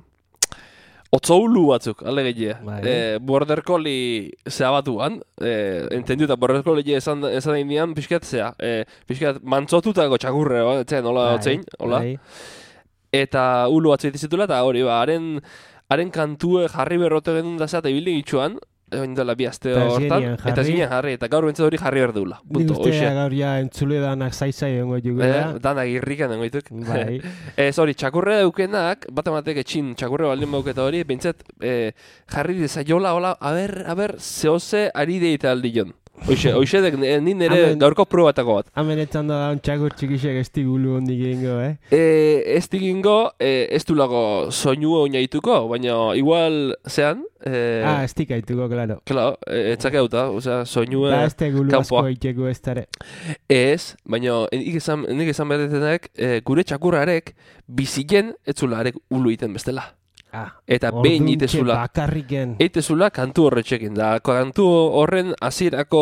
otzo ulu batzuk, alde gehiago. Bai. E, border collie zehabatuan, e, entendu eta border collie esan, esan indian, pixkat zea, e, pixkat mantzotutako txakurre, ba, etxean, hola, Bai, otzein, hola. bai. Eta ulu batzu egitezitula, eta hori, ba, haren, haren kantue jarri berrote genuen da zeat ibili gitzuan, egin dela bi aste hortan, eta zinen jarri, eta gaur bentzat hori jarri behar duela. Nik uste gaur ja entzule danak zaizai ongo jugela. Eh, danak irrikan dengoituk. Bai. Ez hori, txakurre daukenak, bat ematek etxin txakurre baldin bauketa hori, bentsat eh, jarri dezaiola, hola, aber, aber, zehose ari deita aldion. Hoxe, hoxe dek, nin nire gaurko probatako bat. Hemen etzan da un txakur txikisek ez digulu hondik egingo, eh? E, ez digingo, e, ez du lago soinua oinaituko, baina igual zean... E, ah, ez dikaituko, klaro. Claro, etzake dauta, osea, soinua Da ez tegulu asko itxeko ez dara. Ez, baina nik esan, nik esan berdetenak, e, gure txakurrarek bizilen etzularek ulu iten bestela. Ah, eta behin itezula. Bakarriken. Itezula kantu horretxekin. Da, kantu horren hasierako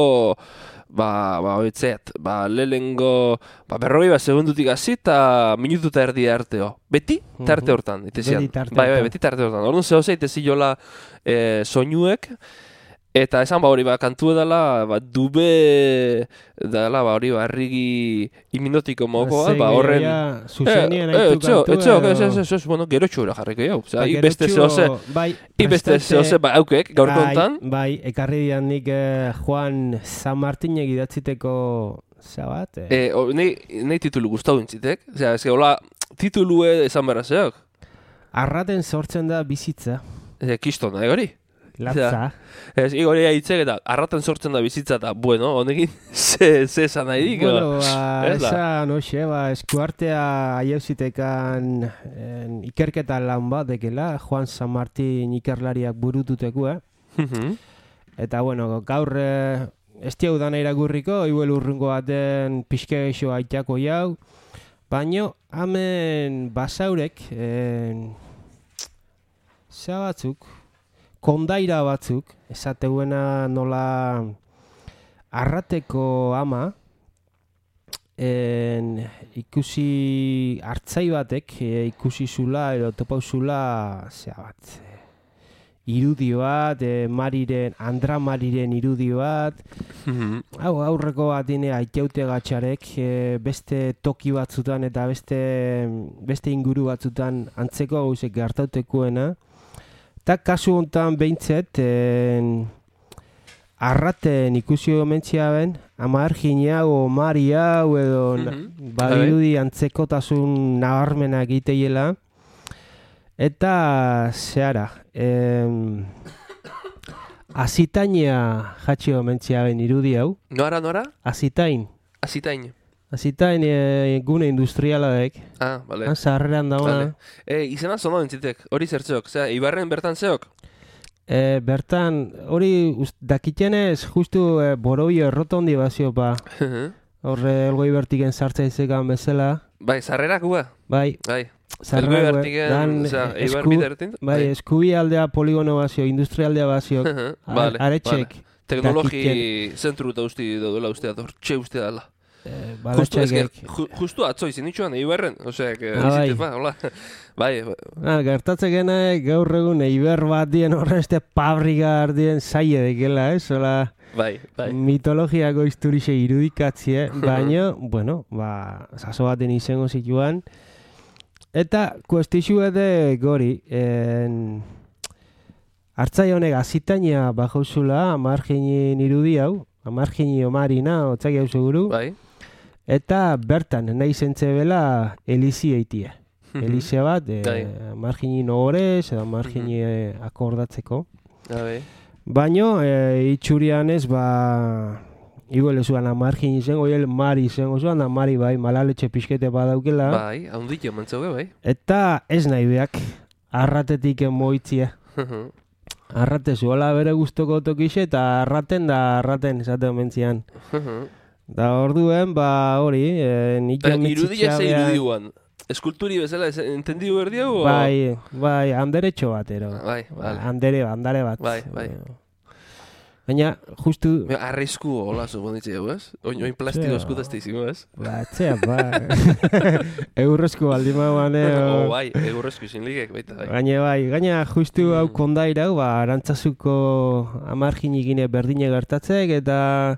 ba, ba, oitzeat, ba, lehengo, ba, berroi bat segundutik hasi eta minutu eta erdi arteo. Beti tarte hortan, itezian. Beti tarte bai, bai, beti tarte hortan. Orduan zehose iteziola e, soinuek, eta esan ba hori ba kantu edala, ba dube dela ba hori ba herrigi iminotiko mokoa, ba horren zuzenien aitu kantu. Etxo, etxo, etxo, etxo, bueno, gero txura jarriko jau. Osea, i beste zehose, i beste zehose ba aukek gaur kontan. Bai, ekarri dian nik Juan San Martinek idatziteko zabat. Eh, nei titulu gustau intzitek. Osea, eske hola titulue esan berra zeok. Arraten sortzen da bizitza. Eh, kistona, egori? Latza. Ez, igori hitzek eta arraten sortzen da bizitza eta, bueno, honekin ze, ze esan nahi dik. Bueno, ba, esan, oxe, ba, eskuartea aiauzitekan en, ikerketa lan bat dekela, Juan San Martin ikerlariak burututeko, eh? Eta, bueno, gaur ez diau dana iragurriko, iguel urrungo baten pixke eixo aitako jau, baino, hemen basaurek, en, zabatzuk, kondaira batzuk, esateuena nola arrateko ama, en, ikusi hartzai batek, e, ikusi zula, edo topauzula, zera bat, irudi bat, e, mariren, Andra Mariren irudi bat, hau aurreko bat dine aiteute gatxarek, e, beste toki batzutan eta beste, beste inguru batzutan antzeko gauzek gertautekoena, eta kasu honetan behintzet, en, arraten ikusi omentzia ben, amargin hau, mari hau, edo mm-hmm. badirudi antzekotasun nabarmenak iteiela. Eta zehara, em, azitaina jatxi omentzia ben irudi hau. Nora, nora? Azitain. Azitain. Azitain e, gune industriala dek. Ah, bale. Han zaharrean dauna. Vale. E, izena zono entzitek, hori zertzeok, zera, Ibarren bertan zeok? E, bertan, hori dakitenez, justu e, boroi errotondi bazio pa. Horre, elgoi bertiken sartza izekan bezala. Bai, zarrerak gua? Bai. Bai. Zarrerak elgoi bertiken, osea, Ibar bidertin? Bai, bai. Eskubi aldea poligono bazio, industrialdea bazio. Vale, aretxek. Vale. Teknologi zentru eta usti dola ustea, hortxe ustea dela. Eh, justu, eske, ju, justu atzo izin itxuan, Eibarren, osea, que ah, bai. Fa, hola, bai. Ah, gertatze gena, gaur egun Eibar bat dien horren este pabrika ardien zaie dekela, ez? Hola, bai, bai. Mitologiako isturixe irudikatzie, baina, bueno, ba, zazo baten izango zituan. Eta, kuestixu ede gori, en, hartzai honek azitaina bajauzula, amarginin irudi hau, amargini omarina, otzak jau seguru. Bai. Eta bertan, nahi zentzebela Elizi eitie. Elize bat, e, margini nogorez, edo margini e, akordatzeko. Baino, e, itxurian ez, ba, igual ezuan amargini izango, el mari izango zuan, amari bai, malaletxe pixkete badaukela. Bai, haunditio mantzoge, bai. Eta ez nahi beak, arratetik emoitzia. Arrate zuela bere guztoko tokixe, eta arraten da arraten esaten mentzian. Da orduen, ba hori, e, nik irudia ze irudiguan. Eskulturi bezala, entendidu berdiago? Bai, bai, anderetxo bat, ero. Bai, vale. Andere, andare bat. Bai, bai. Baina, justu... Arrisku hola, suponditxe dugu, ez? Oin, oin plastiko eskutazte izango, ez? Ba, txea, ba. Eurrezko baldima guane... Oh, bai, eurrezko izin ligek, baita, bai. Gaine, bai, gaina justu hau kondairau, ba, arantzazuko amarginigine berdine gertatzek, eta...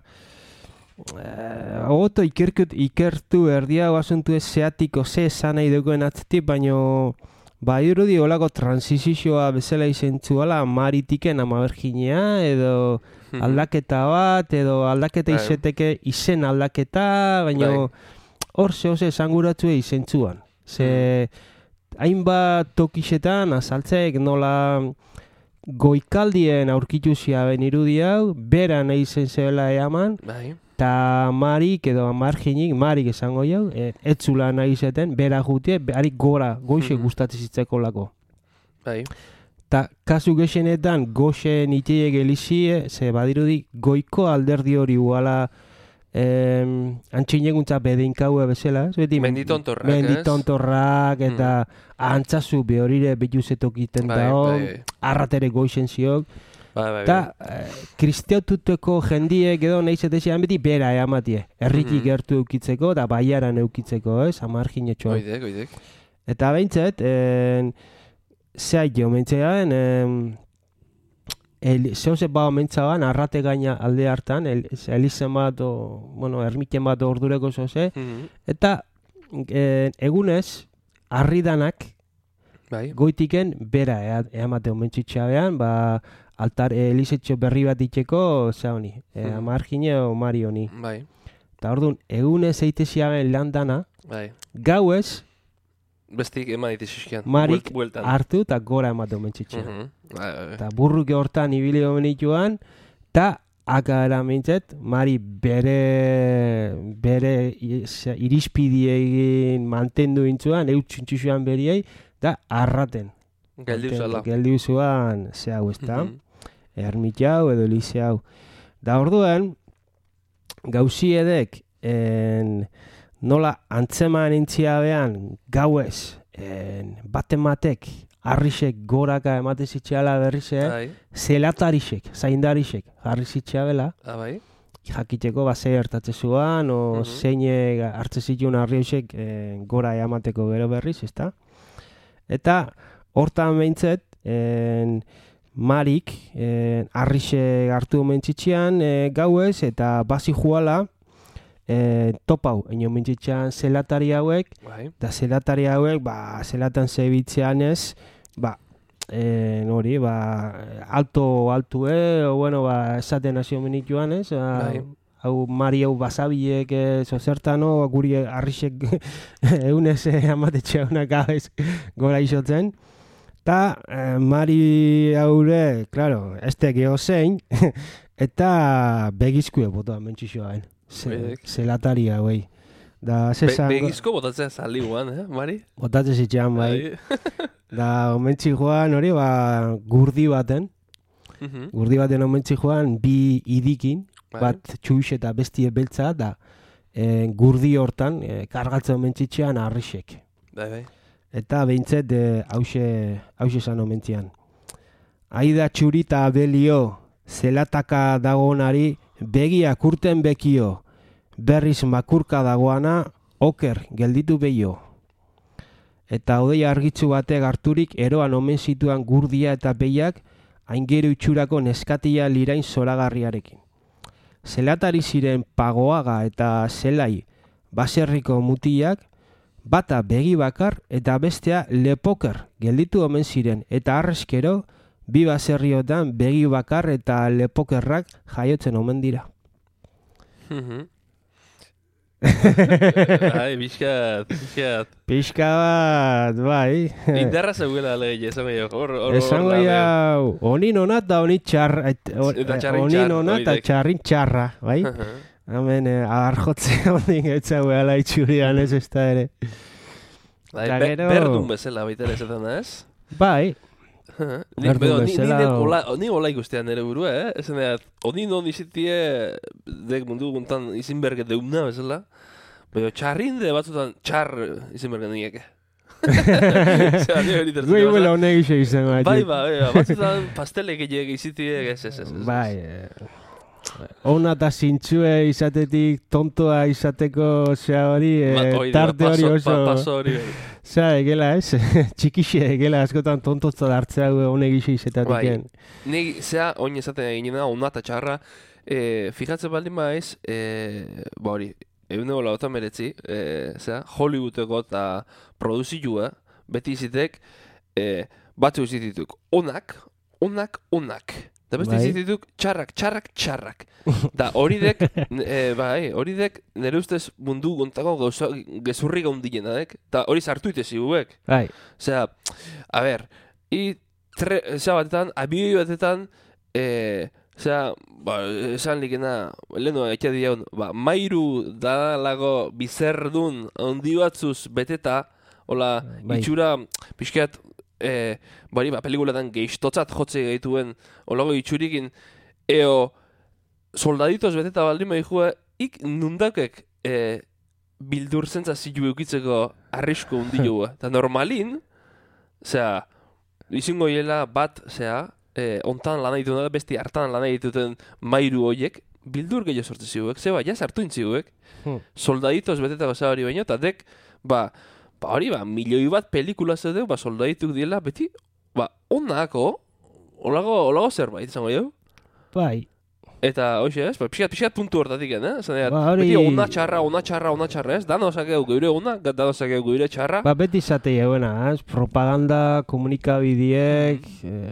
Ogoto uh, ikerkut, ikertu erdia asuntu ez zeatiko ze esan nahi dukoen atzetik, baino ba irudi olako transizioa bezala izentzuala maritiken amaberginea edo aldaketa bat, edo aldaketa izeteke izen aldaketa, baino hor zehose esanguratzue izentzuan. Ze hainbat tokixetan azaltzek nola goikaldien aurkitu ziaben irudi hau, bera nahi zen zebela eaman, eta marik edo marginik, marik esango jau, e, etzula nahi izaten, bera jutie, harik gora, goixe mm-hmm. gustatzen zitzeko lako. Bai. Ta kasu gexenetan, goxe nitiek elizie, ze badirudi, goiko alderdi hori uala eh, antxineguntza bedeinkaue bezala. Menditontorrak, Menditontorrak, eta mm. antzazu behorire betuzetokiten bai, dao, bai. arratere goixen ziok. Bai, bai, eta eh, kristeotuteko jendiek edo nahi zetezian beti bera eamatie. Erritik mm-hmm. gertu eukitzeko eta baiaran eukitzeko, ez? Amarginetxoa. Oidek, oidek. Eta behintzet, eh, zehait jo mentzean, eh, zehose bau mentzaban, arrate gaina alde hartan, el, elizen bat, o, bueno, ermiten bat ordureko zoze, mm-hmm. eta eh, egunez, arridanak, bai. Goitiken bera eamate omentzitxabean, ba, altar elizetxo berri bat itxeko, za honi, e, hmm. amargine o mari honi. Bai. Eta orduan, egunez eiteziaben landana, bai. Gauez, bestik eman itizizkian. Marik Bueltan. hartu eta gora emate omentzitxean. Mm-hmm. Bai, bai. Eta burruke hortan ibili omenituan, eta aka eramintzet, mari bere, bere irizpidiegin mantendu intzuan, eutxuntxuan beriei, eta arraten. Geldiu zala. Geldiu zuan, ze hau ez da. Mm-hmm. Ermitau edo elize hau. Da orduan, gauzi edek, en, nola antzeman intziabean gauez, en, batematek, arrisek goraka emate zitxeala berrize, zelatarisek, zaindarisek, jarri zitxeabela, jakiteko bat zei hartatze zuan, o mm-hmm. zeine hartze zituen arriosek en, gora eamateko gero berriz, ezta? Eta hortan behintzet, en, marik, en, arrixe hartu mentzitzean e, gauez, eta bazi juala, e, topau, eno mentzitzean zelatari hauek, eta zelatari hauek, ba, zelatan zebitzean ez, ba, hori, ba, alto, altu, eh, o, bueno, ba, esaten hasio menituan ez, ba, hau mari hau basabiek eso zertano guri arrisek eunez amatetxe una gabez gora isotzen ta eh, mari haure claro este geo zein eta begizkue botoa mentzixoaen zelatari hauei da zesan Be, begizko botatzea saliguan eh mari botatzen zitzean bai da omentzi joan hori ba gurdi baten mm-hmm. gurdi baten omentzi joan bi idikin bat txuix eta bestie beltza da e, gurdi hortan e, kargatzen mentzitzean arrisek. Bai, bai. Eta behintzet hause hause esan omentzian. Aida txurita belio, zelataka dagoenari begia kurten bekio, berriz makurka dagoana oker gelditu behio. Eta odei argitzu batek harturik eroan omen zituan gurdia eta behiak aingeru itxurako neskatia lirain zoragarriarekin. Zelatari ziren Pagoaga eta Zelai baserriko mutiak, bata begi bakar eta bestea lepoker gelditu omen ziren, eta arreskero bi baserriotan begi bakar eta lepokerrak jaiotzen omen dira. Mm-hmm. Bai, pixkat, pixkat. Pixka bat, bai. Indarra zegoela lege, esango jo. Hor, hor, Esango jau, onin ona eta onin txarra. Eta txarrin Onin txar, ona eta oidek. txarrin txarra, bai? Hemen, eh, agarjotze ondin etzagoela itxurian ez ez da ere. Bai, Eta be- gero- berdun bezala baita ere esaten da, ez? Bai, Ni, Berdun pero, ni, ni, bezala, nek o- ola, ni ola ikustean nire burua, eh? Esan da, onin on izitie, dek mundu guntan izin berge deuna bezala, pero txarrin de batzutan txar izin berge nieke. Osea, ni hori tertzen. goi buela honek iso izan bat. Bai, ba, bai, ba, batzutan pastelek egin izitie, ez, ez, ez. ez. Bai, eh, ona eta zintzue izatetik tontoa izateko zea hori, eh, Ma- hori da, tarte hori paso- oso... pa- paso hori. Zea, egela ez, txikixe egela askotan tontotza hartzea honek iso izatatik. Bai. Ni zea, oin esaten eginena, ona eta txarra, e, fijatzen baldin maiz, e, ba hori, eguneko lauta meretzi, e, zea, Hollywoodeko eta produzioa, beti izitek, e, batzu izitituk, onak, onak, onak. Da beste Bai. izitituk, txarrak, txarrak, txarrak. Da hori dek, e, bai, hori dek, nire ustez mundu gontako gauza, gezurri gaundilena dek, eta hori sartu itezi guek. Bai, Osea, a ber, i tre, osea, batetan, abioi batetan, eh, osea, ba, esan likena, lehenu etxe diagun, ba, mairu da lago bizerdun handi batzuz beteta, hola, Bai. itxura, pixkat, eh, bari, ba, pelikuletan gehiztotzat jotze gaituen, holago itxurikin, eo, soldaditos beteta baldin behikua, ik nundakek, eh, bildur zentza zilu eukitzeko arrisku undilua. Eta normalin, zera, izingo hiela bat, zera, eh, ontan lan egituen da, besti hartan lan egituten mairu hoiek, bildur gehiago sortze ziuek, zeba, ja sartu intziuek, Hmm. soldaditos betetako zea hori baino, eta dek, ba, ba hori, ba, milioi bat pelikula zeudeu, ba, soldadituk diela, beti, ba, onako, olago, olago zerbait, izango jau? bai. Eta, hoxe, ez, ba, pixat, pixat puntu hortatik, eh? Zan, Ba, hori- beti ona txarra, ona txarra, ona txarra, ez? Dano sakeu geure ona, dano sakeu geure txarra. Ba, beti izate jauena, ez? Propaganda, komunikabideek, eh,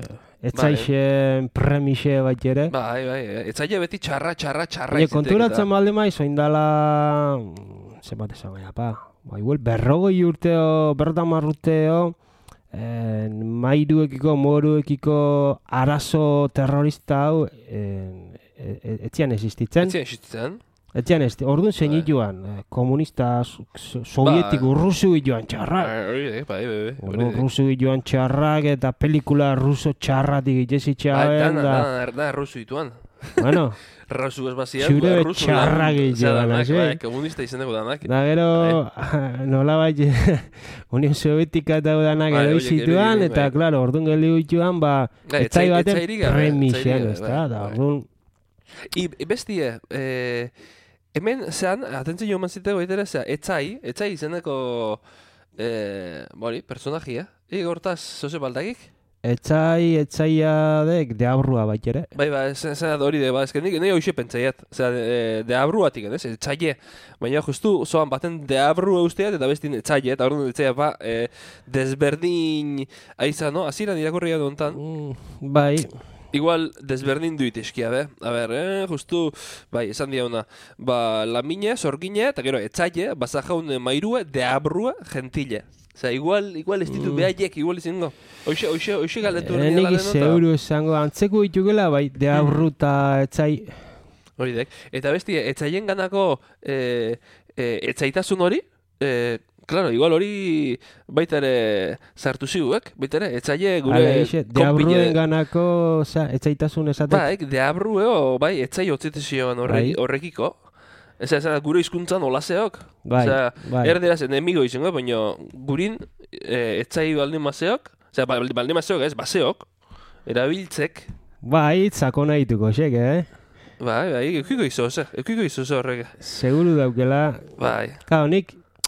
etzaixen premise bat ere. Bai, bai, etzaile beti txarra, txarra, txarra Baina izitek, konturatzen eta- balde maiz, oindala, zenbat esan gaia, pa, ba, igual berrogoi urteo, berrotamar urteo, eh, mairuekiko, moruekiko arazo terrorista hau, eh, e- e- etzian existitzen. Etzian existitzen. Etzian ez, orduan zein Bai. joan, eh, komunista, so- so- sovietiko, rusu joan txarrak. Bai, hori de, bai, bai, bai, hori Orduan de. rusu joan txarrak eta pelikula ruso txarratik Bai, itxezitxaben, dana, da, dana, dana rusu dituan. bueno, Rasu ez bazian, Zure rusu txarrak lan, egiten danak, danak, bai, eh? komunista izeneko danak. da gero, nola bai, Union Sovietika eta danak Bai, ero horiek ero zituan, egin, eta, bai. klaro, orduan geldiu dituan, ba, Bai, etzai etzai- baten etzairik gabe, premixean, etzairik ez da, gabe, da, bai. orduan, I, i bestie, eh, hemen, zean, atentzen joan zitego itera, zea, etzai, etzai izeneko, eh, bori, personajia. I gortaz, zoze baldagik? etzai, etzaia dek, deabrua bat ere. Bai, ba, zen zen hori de, ba, ezken nik, nahi hoxe pentsaiat. Osea, de, deabruatik, ez? Etzaile. Baina justu, zoan baten deabru eusteat, eta bestin etzaile, eta orduan etzaile, ba, eh, desberdin, aiza, no? Aziran irakurria du hontan. Mm, bai, Igual, desberdin duit eskia, be? A ber, eh, justu, bai, esan diauna. Ba, lamine, sorgine, eta gero, etzaile, bazajaun mairue, deabrua, gentile. Osea, igual, igual ez ditu Mm. behaiek, igual izango. Hoxe, hoxe, hoxe galdetu eh, nik zeuru esango, antzeko ditugela, bai, deabru eta etzai, Hori dek. Eta besti, etzaien ganako e, e, etzaitasun hori, e, claro, igual hori baita ere sartu ziguek, baita ere, etzaile gure ala ixe, deabruen konpile- ganako, oza, etzaitasun esatek. Bai, deabrueo, bai, etzai otzite zioan horre, Bai. horrekiko. Eza, eza, gure hizkuntzan olazeok. Bai, Osea, bai. erderaz enemigo izango, baina gurin e, etzai baldin mazeok, osea, baldin baldin mazeok ez, bazeok, erabiltzek, Bai, zakona dituko, xek, eh? bai, bai, eukiko izo, ze, eukiko izo ze horrek. Seguru daukela, Bai, Kao, nik...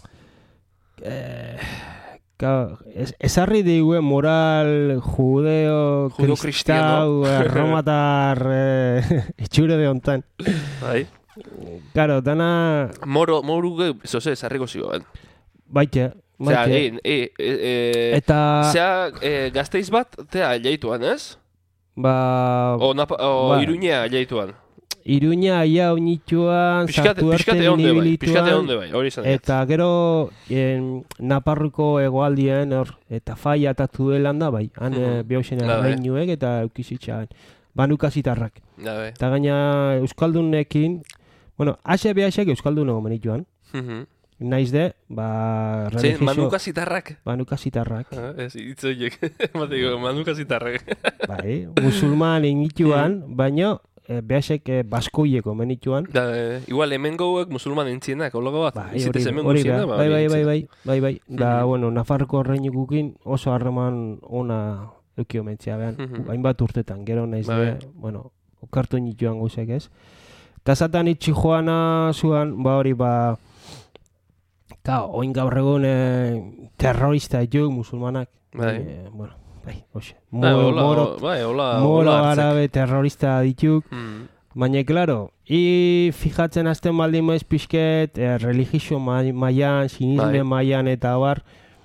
Eh, kao, ez, ezarri digue moral judeo, Judo-cristiano. kristau, eh, romatar, eh, itxure de hontan. bai. Karo, dana... Moro, moru ge, zoze, zarriko zigoen. Baite, Osea, baite. egin, e, e, e, Eta... zea, e, gazteiz bat, tea jaituan, ez? Ba... O, napa, o Ba. Iruñea jaituan. Iruña aia oinituan sartu erten nibilituan. Bai, hori izan. Eta gero en, Naparruko egoaldien hor, eta faia eta tudelan da, bai. Han mm. behausen erreinuek eta eukizitxan. Banukazitarrak. Eta gaina Euskaldunekin, bueno, ase behasek Euskalduneko menituan. Mhm. Naiz de, ba... Zein, manukazitarrak? Manukazitarrak. Ah, ez, itzoiek. Manukazitarrak. Bai, musulman inituan, baina e, behasek e, baskoieko menituan. Da, e, igual hemen gauek musulman entzienak, hologo bat. Bai, hori, hori, bai, bai, bai, bai, bai, bai. Da, bueno, Nafarroko reinukukin oso harreman ona eukio mentzia, behan, hainbat urtetan, gero naiz de, bueno, okartu inituan gauzek ez. Eta zatan itxi joana zuan, ba hori, ba... Eta, oin gaur egun eh, terrorista ditu musulmanak. Bai. Eh, bueno, bai, hoxe. Moro, moro, bai, hola, moro arabe terrorista ditu. Mm. Baina, klaro, i fijatzen azten baldin maiz pixket, eh, religio maian, sinisme bai. Maian eta bar,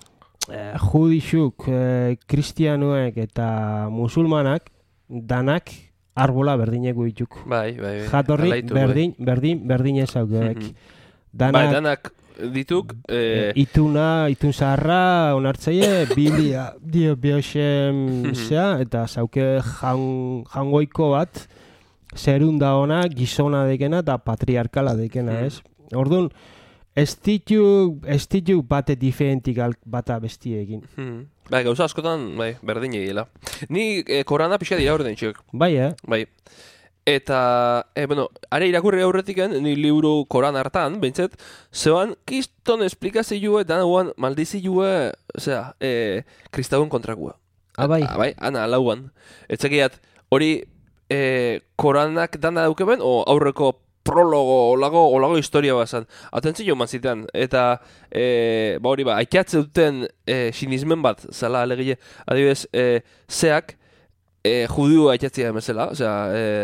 eh, judixuk, eh, kristianuek eta musulmanak, danak arbola berdineko dituk. Bai, bai, bai. Jatorri, Alaitu, berdin, bai. berdin, berdin ezaukeek. Mm-hmm. Danak, bai, danak dituk... Eh... Ituna, itun zaharra, onartzaile, Biblia, dio bioxen, zea, eta zauke jan, jangoiko bat, zerunda ona, gizona dekena eta patriarkala dekena, ez? Orduan, ez ditu, ez ditu bate diferentik bata bestiekin. Bai, gauza askotan, bai, berdin egila. Ni eh, korana pixka dira orden txek. Bai, eh? Bai. Eta, eh, bueno, are irakurri aurretiken, ni liburu koran hartan, behintzet, zeuan, kiston esplikazioa eta nagoan maldizioa, osea, eh, kristauen kontrakua. Ah, bai. Ah, bai, ana, lauan. Etzekiat, hori eh, koranak dana daukeben, o aurreko prologo, olago, olago historia bazan. Atentzio manzitean, eta, eh, ba hori ba, aitatze duten eh, sinismen bat, zala alegile, adibidez, eh, zeak, E, judioa aitatzea emezela, osea,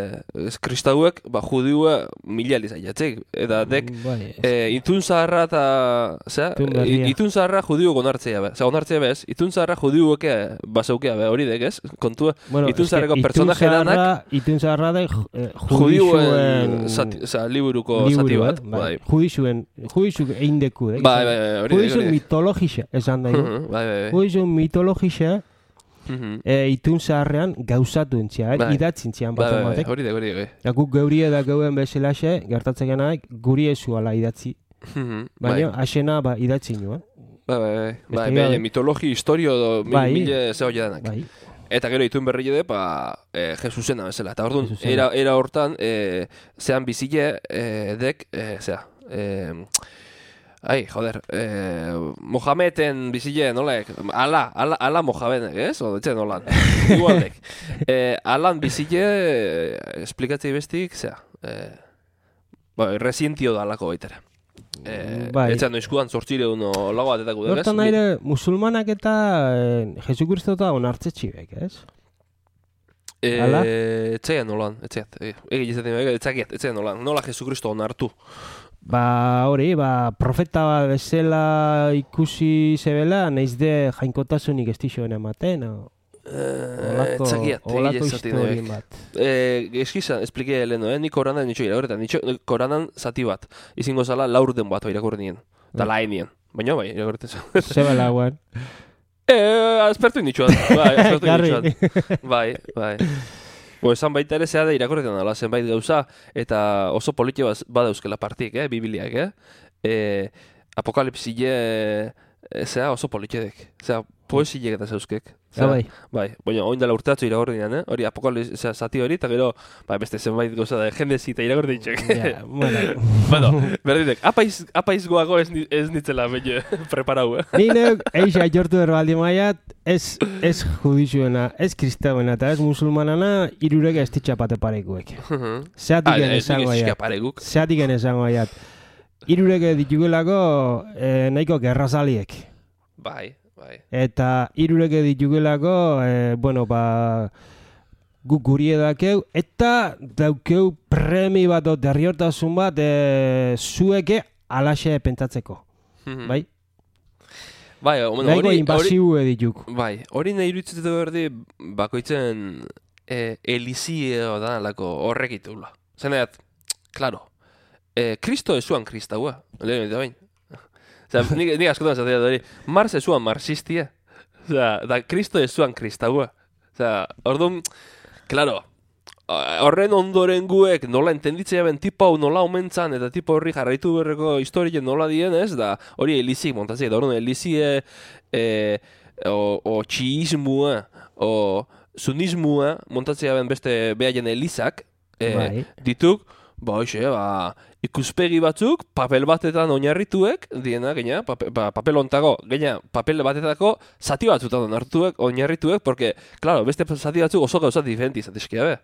e, kristauek, ba, judioa mila aliz aitatzek, eta dek, bai, e, itun zaharra eta, osea, itun zaharra judio onartzea be, osea, onartzea bez, itun zaharra judioeke basaukea be, hori dek, ez? Kontua, bueno, itun zaharreko personaje danak, itun zaharra da eh, judioen, osea, liburuko zati bat, bai. Judizuen, judizuen egin deku, eh? Bai, bai, hori dek, judizuen mitologixa, esan da, bai, bai, judizuen mitologixa, Mm-hmm. E, itun zaharrean gauzatu entzia, eh? Idatzin zian bat ematek. Hori da, hori da. Guk geurie da geuen bezalaxe, gertatzen genaik, guri ezuala idatzi. Mm-hmm. Baina, asena ba, idatzi nuen. Bai, bai, bai. Bai, bai, mitologi, historio, bai. Mile zeo jadanak. Bai. Eta gero itun berri jede, ba, e, Jesusena bezala. Eta orduan, era, era hortan, e, zean bizile, e, dek, e, zea, e, ai, joder, eh, Mohameden bizile, nolek? Ala, ala, ala Mohamedek, ez? O, etxe nolan. Igualdek. Eh, alan bizile, eh, esplikatzei bestik, zera, eh, ba, resientio da alako baitera. Eh, bai. Etxean noizkudan zortzire uno lago bat eta gudek, ez? Hortan aire, musulmanak eta eh, Jesukristo eta onartze txibek, ez? Eh, etxean nolan, etxeat. Egi izaten, etxakiat, etxean nolan. Nola Jesukristo onartu. Ba hori, ba, profeta bezala ikusi zebela, naiz de jainkotasunik ez dixoen ematen, o? Olako, olako historien bat. Eh, eskizan, esplike leheno, eh? Ni koranan nitxo irakurretan, nitxo koranan zati bat. Izingo zala laurden bat irakurren nien. Eta laenien. Baina bai, irakurretan zan. Zebela, guen. Eh, aspertu nitxoan. Bai, aspertu nitxoan. Bai, bai. Bo, esan baita ere zea da irakorretan dala zenbait gauza, eta oso politio badauzkela partik, eh, bibiliak, eh? E, apokalipsile, e, zea oso politiedek, zea poesiek eta zeuzkek. Bai. Bai, baina oin dela urteatzu irakorretan, eh? Hori apokalipsile zati hori, eta gero, bai, beste zenbait gauza da, jendezi eta irakorretan ditxek. Ja, bueno. Bueno, berdinek, apaiz, apaiz goago ez, ez nitzela, baina, preparau, eh? Nire, eixa jortu erbaldi maiat, ez, ez judizuena, ez kristauena eta ez musulmanana, irurek ez ditxapate parekuek. Zeatik gen esango aiat. Zeatik gen esango aiat. Irurek ditugelako eh, nahiko gerrazaliek. Bai, bai. Eta irurek ditugelako, eh, bueno, ba, guk gurie dakeu, eta daukeu premi bat o derriortasun bat eh, zueke alaxe pentsatzeko. Bai? Bai, omen, nahiko inbasiu edituk. Bai, hori nahi iruditzetu berdi bakoitzen e, elizio da lako horrekitula. Zeneat, claro, eh, Kristo esuan kristaua, lehen eta bain. Osea, nik, nik askotan zatea dori, Mars esuan marxistia. Osea, da Kristo esuan kristaua. Osea, orduan, claro, horren ondoren guek nola entenditzea ben tipo hau nola omentzan eta tipo horri jarraitu berreko historien nola dien ez, da hori elizik montatzea, da hori elizie e, o, o txiismua o sunismua montatzea ben beste behaien elizak e, Bai. dituk, ba hoxe, ba, ikuspegi batzuk papel batetan oinarrituek diena, gaina, papel, ba, papel ontago, gaina, papel batetako zati batzutan onartuek, oinarrituek, porque, claro, beste zati batzuk oso gauza diferenti zatizkia be.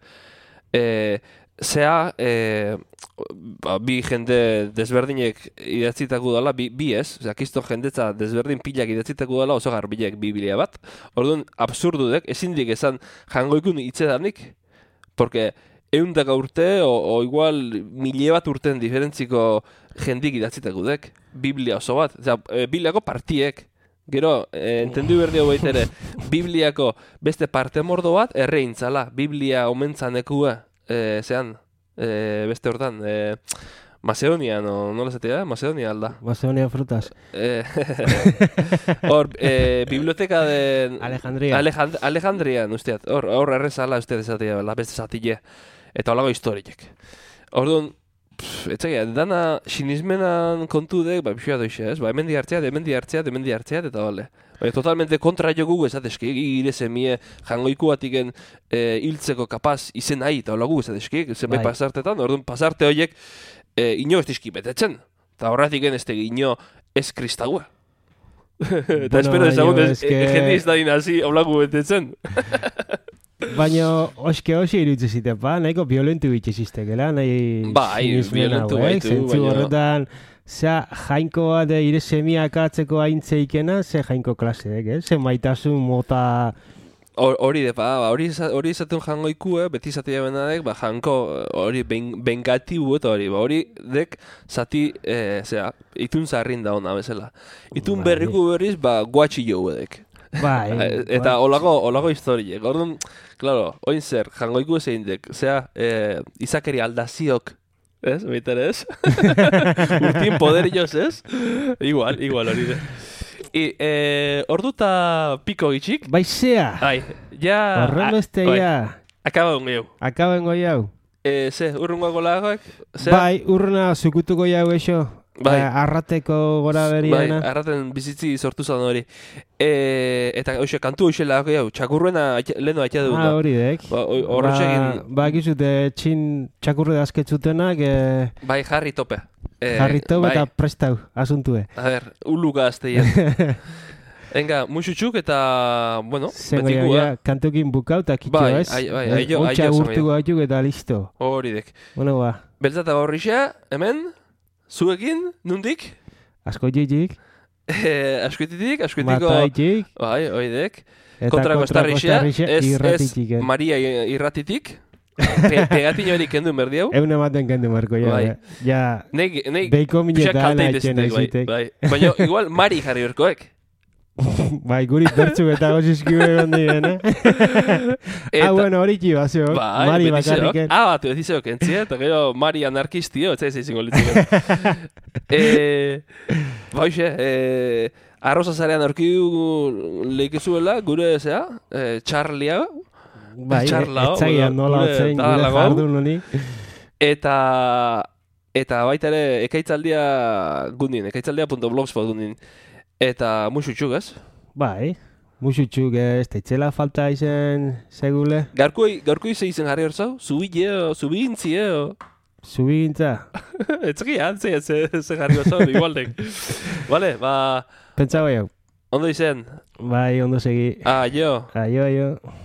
E, zea, e, ba, bi jende desberdinek idatzitako dela, bi, bi ez, osea, kisto jendetza desberdin pilak idatzitako dela oso garbilek bibilia bat. Orduan, absurdudek, ezindik esan jangoikun hitzedanik, porque eundaka urte, o, o igual mile bat urten diferentziko jendik idatzitako dek, biblia oso bat, osea, e, bibliako partiek. Gero, eh, entendu berdi hau baitere, Bibliako beste parte mordo bat erreintzala, Biblia omentzanekua, eh, zean, eh, beste hortan, eh, Macedonia, no, nola zatea, Macedonia alda. Macedonia frutas. Eh, hor, eh, biblioteka de... Alejandria. Alejand Alejandrian, usteat, hor, hor errezala usteat ezatea, la beste zatile, eta holago historiek. Orduan, etzagia, dana sinismenan kontu dek, ba, pixua doixe, ez? Ba, hemen di hartzea, hemen di hartzea, hemen di hartzea, eta bale. Ba, totalmente kontra jogu ezateski, gire zemie jangoiku batiken e, hiltzeko kapaz izen nahi, eta holagu ezateski, zenbait Bai. pasartetan, orduan pasarte horiek e, ino ez dizki betetzen. Eta horretik ez tegi ino ez kristagua. Eta Bueno, espero ezagut baina ez, eske- e, jende izadin hasi holagu betetzen. Baina, oske hoxe irutze zite, ba, nahiko violentu bitxeziztekela, nahi Bai, sinismen violentu hauek, baitu, zentzu baina- horretan, zea jainko bat ire semiak atzeko aintzeikena, ze jainko klaseek, eh? Ze maitasun mota... Hor- Hori de, ba, ba, hori iza- hori izaten jangoiku, eh, beti zatea benadek, ba, janko, hori ben, bengatibu eta hori, ba, hori dek zati, eh, zera, itun zarrin da ona bezala. Itun Bai. berriku berriz, ba, guatxi jo edek. Bai, Eta olago, olago historiek. Orduan, claro, oin zer, jangoiku ezein dek, zera, eh, izakeri aldaziok, ez, baita ez? Urtin poderioz, ez? Igual, igual hori de. I, eh, orduta piko gitxik, bai zea, ai, ja... horren beste bai, ja, Akaba un geu. akaben goi hau. Eh, ze, urrungo golagoak? Ze? Bai, urruna zukutuko jau eixo, Bai. eh, arrateko gora Bai, beriena. arraten bizitzi sortu zan hori. E, eta hoxe, kantu hoxe lagako jau, txakurruena aite- lehenu aitea dugu. Ah, hori dek. Ba, hoi- horretxekin, Ba, gizute, txin txakurre dazketzutenak, eh, bai, jarri tope. E, jarritu bai, eta prestau, asuntue. A ber, uluga azteien. Enga, muxutxuk eta, bueno, Zengo betiko, ja, kantukin bukau eta kitxo, Bai, ez? ai- bai, Eh, aio- Ontsa aio zango gurtu gaituk eta listo. hori dek. Bueno, ba, Beltza eta horrixa, hemen, zuekin, nundik? asko jijik, E, askuititik, askuitiko, mataitik, bai, hori dek. eta Kontrako estarrixa, estarrixa ez, ez irratitik, eh. Maria irratitik, Pe, pegatin hori kendu merdi hau. Egun ematen kendu marko, ja, Bai. eh. ja, Nei, nei, beiko pixak minetan kalte haitxen egitezitek, bai, ezitek. bai. Baina, igual, Mari jarri horkoek. Bai, guri bertzuk eta gozizkiu egon diren, eh? Eta- Ah, bueno, hori ki bazio, Bai, Mari betizeok. bakarriken. Ah, bat, betizeok entzia, eta gero Mari anarkistio, ez zaiz izango litziko. e, Baixe, e, arroza zarean aurkidu leikezuela, gure, zea, e, Charlia, Bai, txarla, etzagian bueno, nola gure otzen, gure talago. jardun honi. eta, eta baita ere, ekaitzaldia gundin, ekaitzaldia.blogspot gundin, eta muxutxuk, ez? Bai, musutxuk ez teitzela falta izen segule. Gaurkoi, gaurkoi ze izen jarri hortzau? Zubile, zubintzi, eo? Zubigintza, Etzaki antzia, ze, ze jarri hortzau, igualdek. Vale, ba, pentsago jau. ondo izen. Bai, ondo segi. Ah, jo. Aio, aio.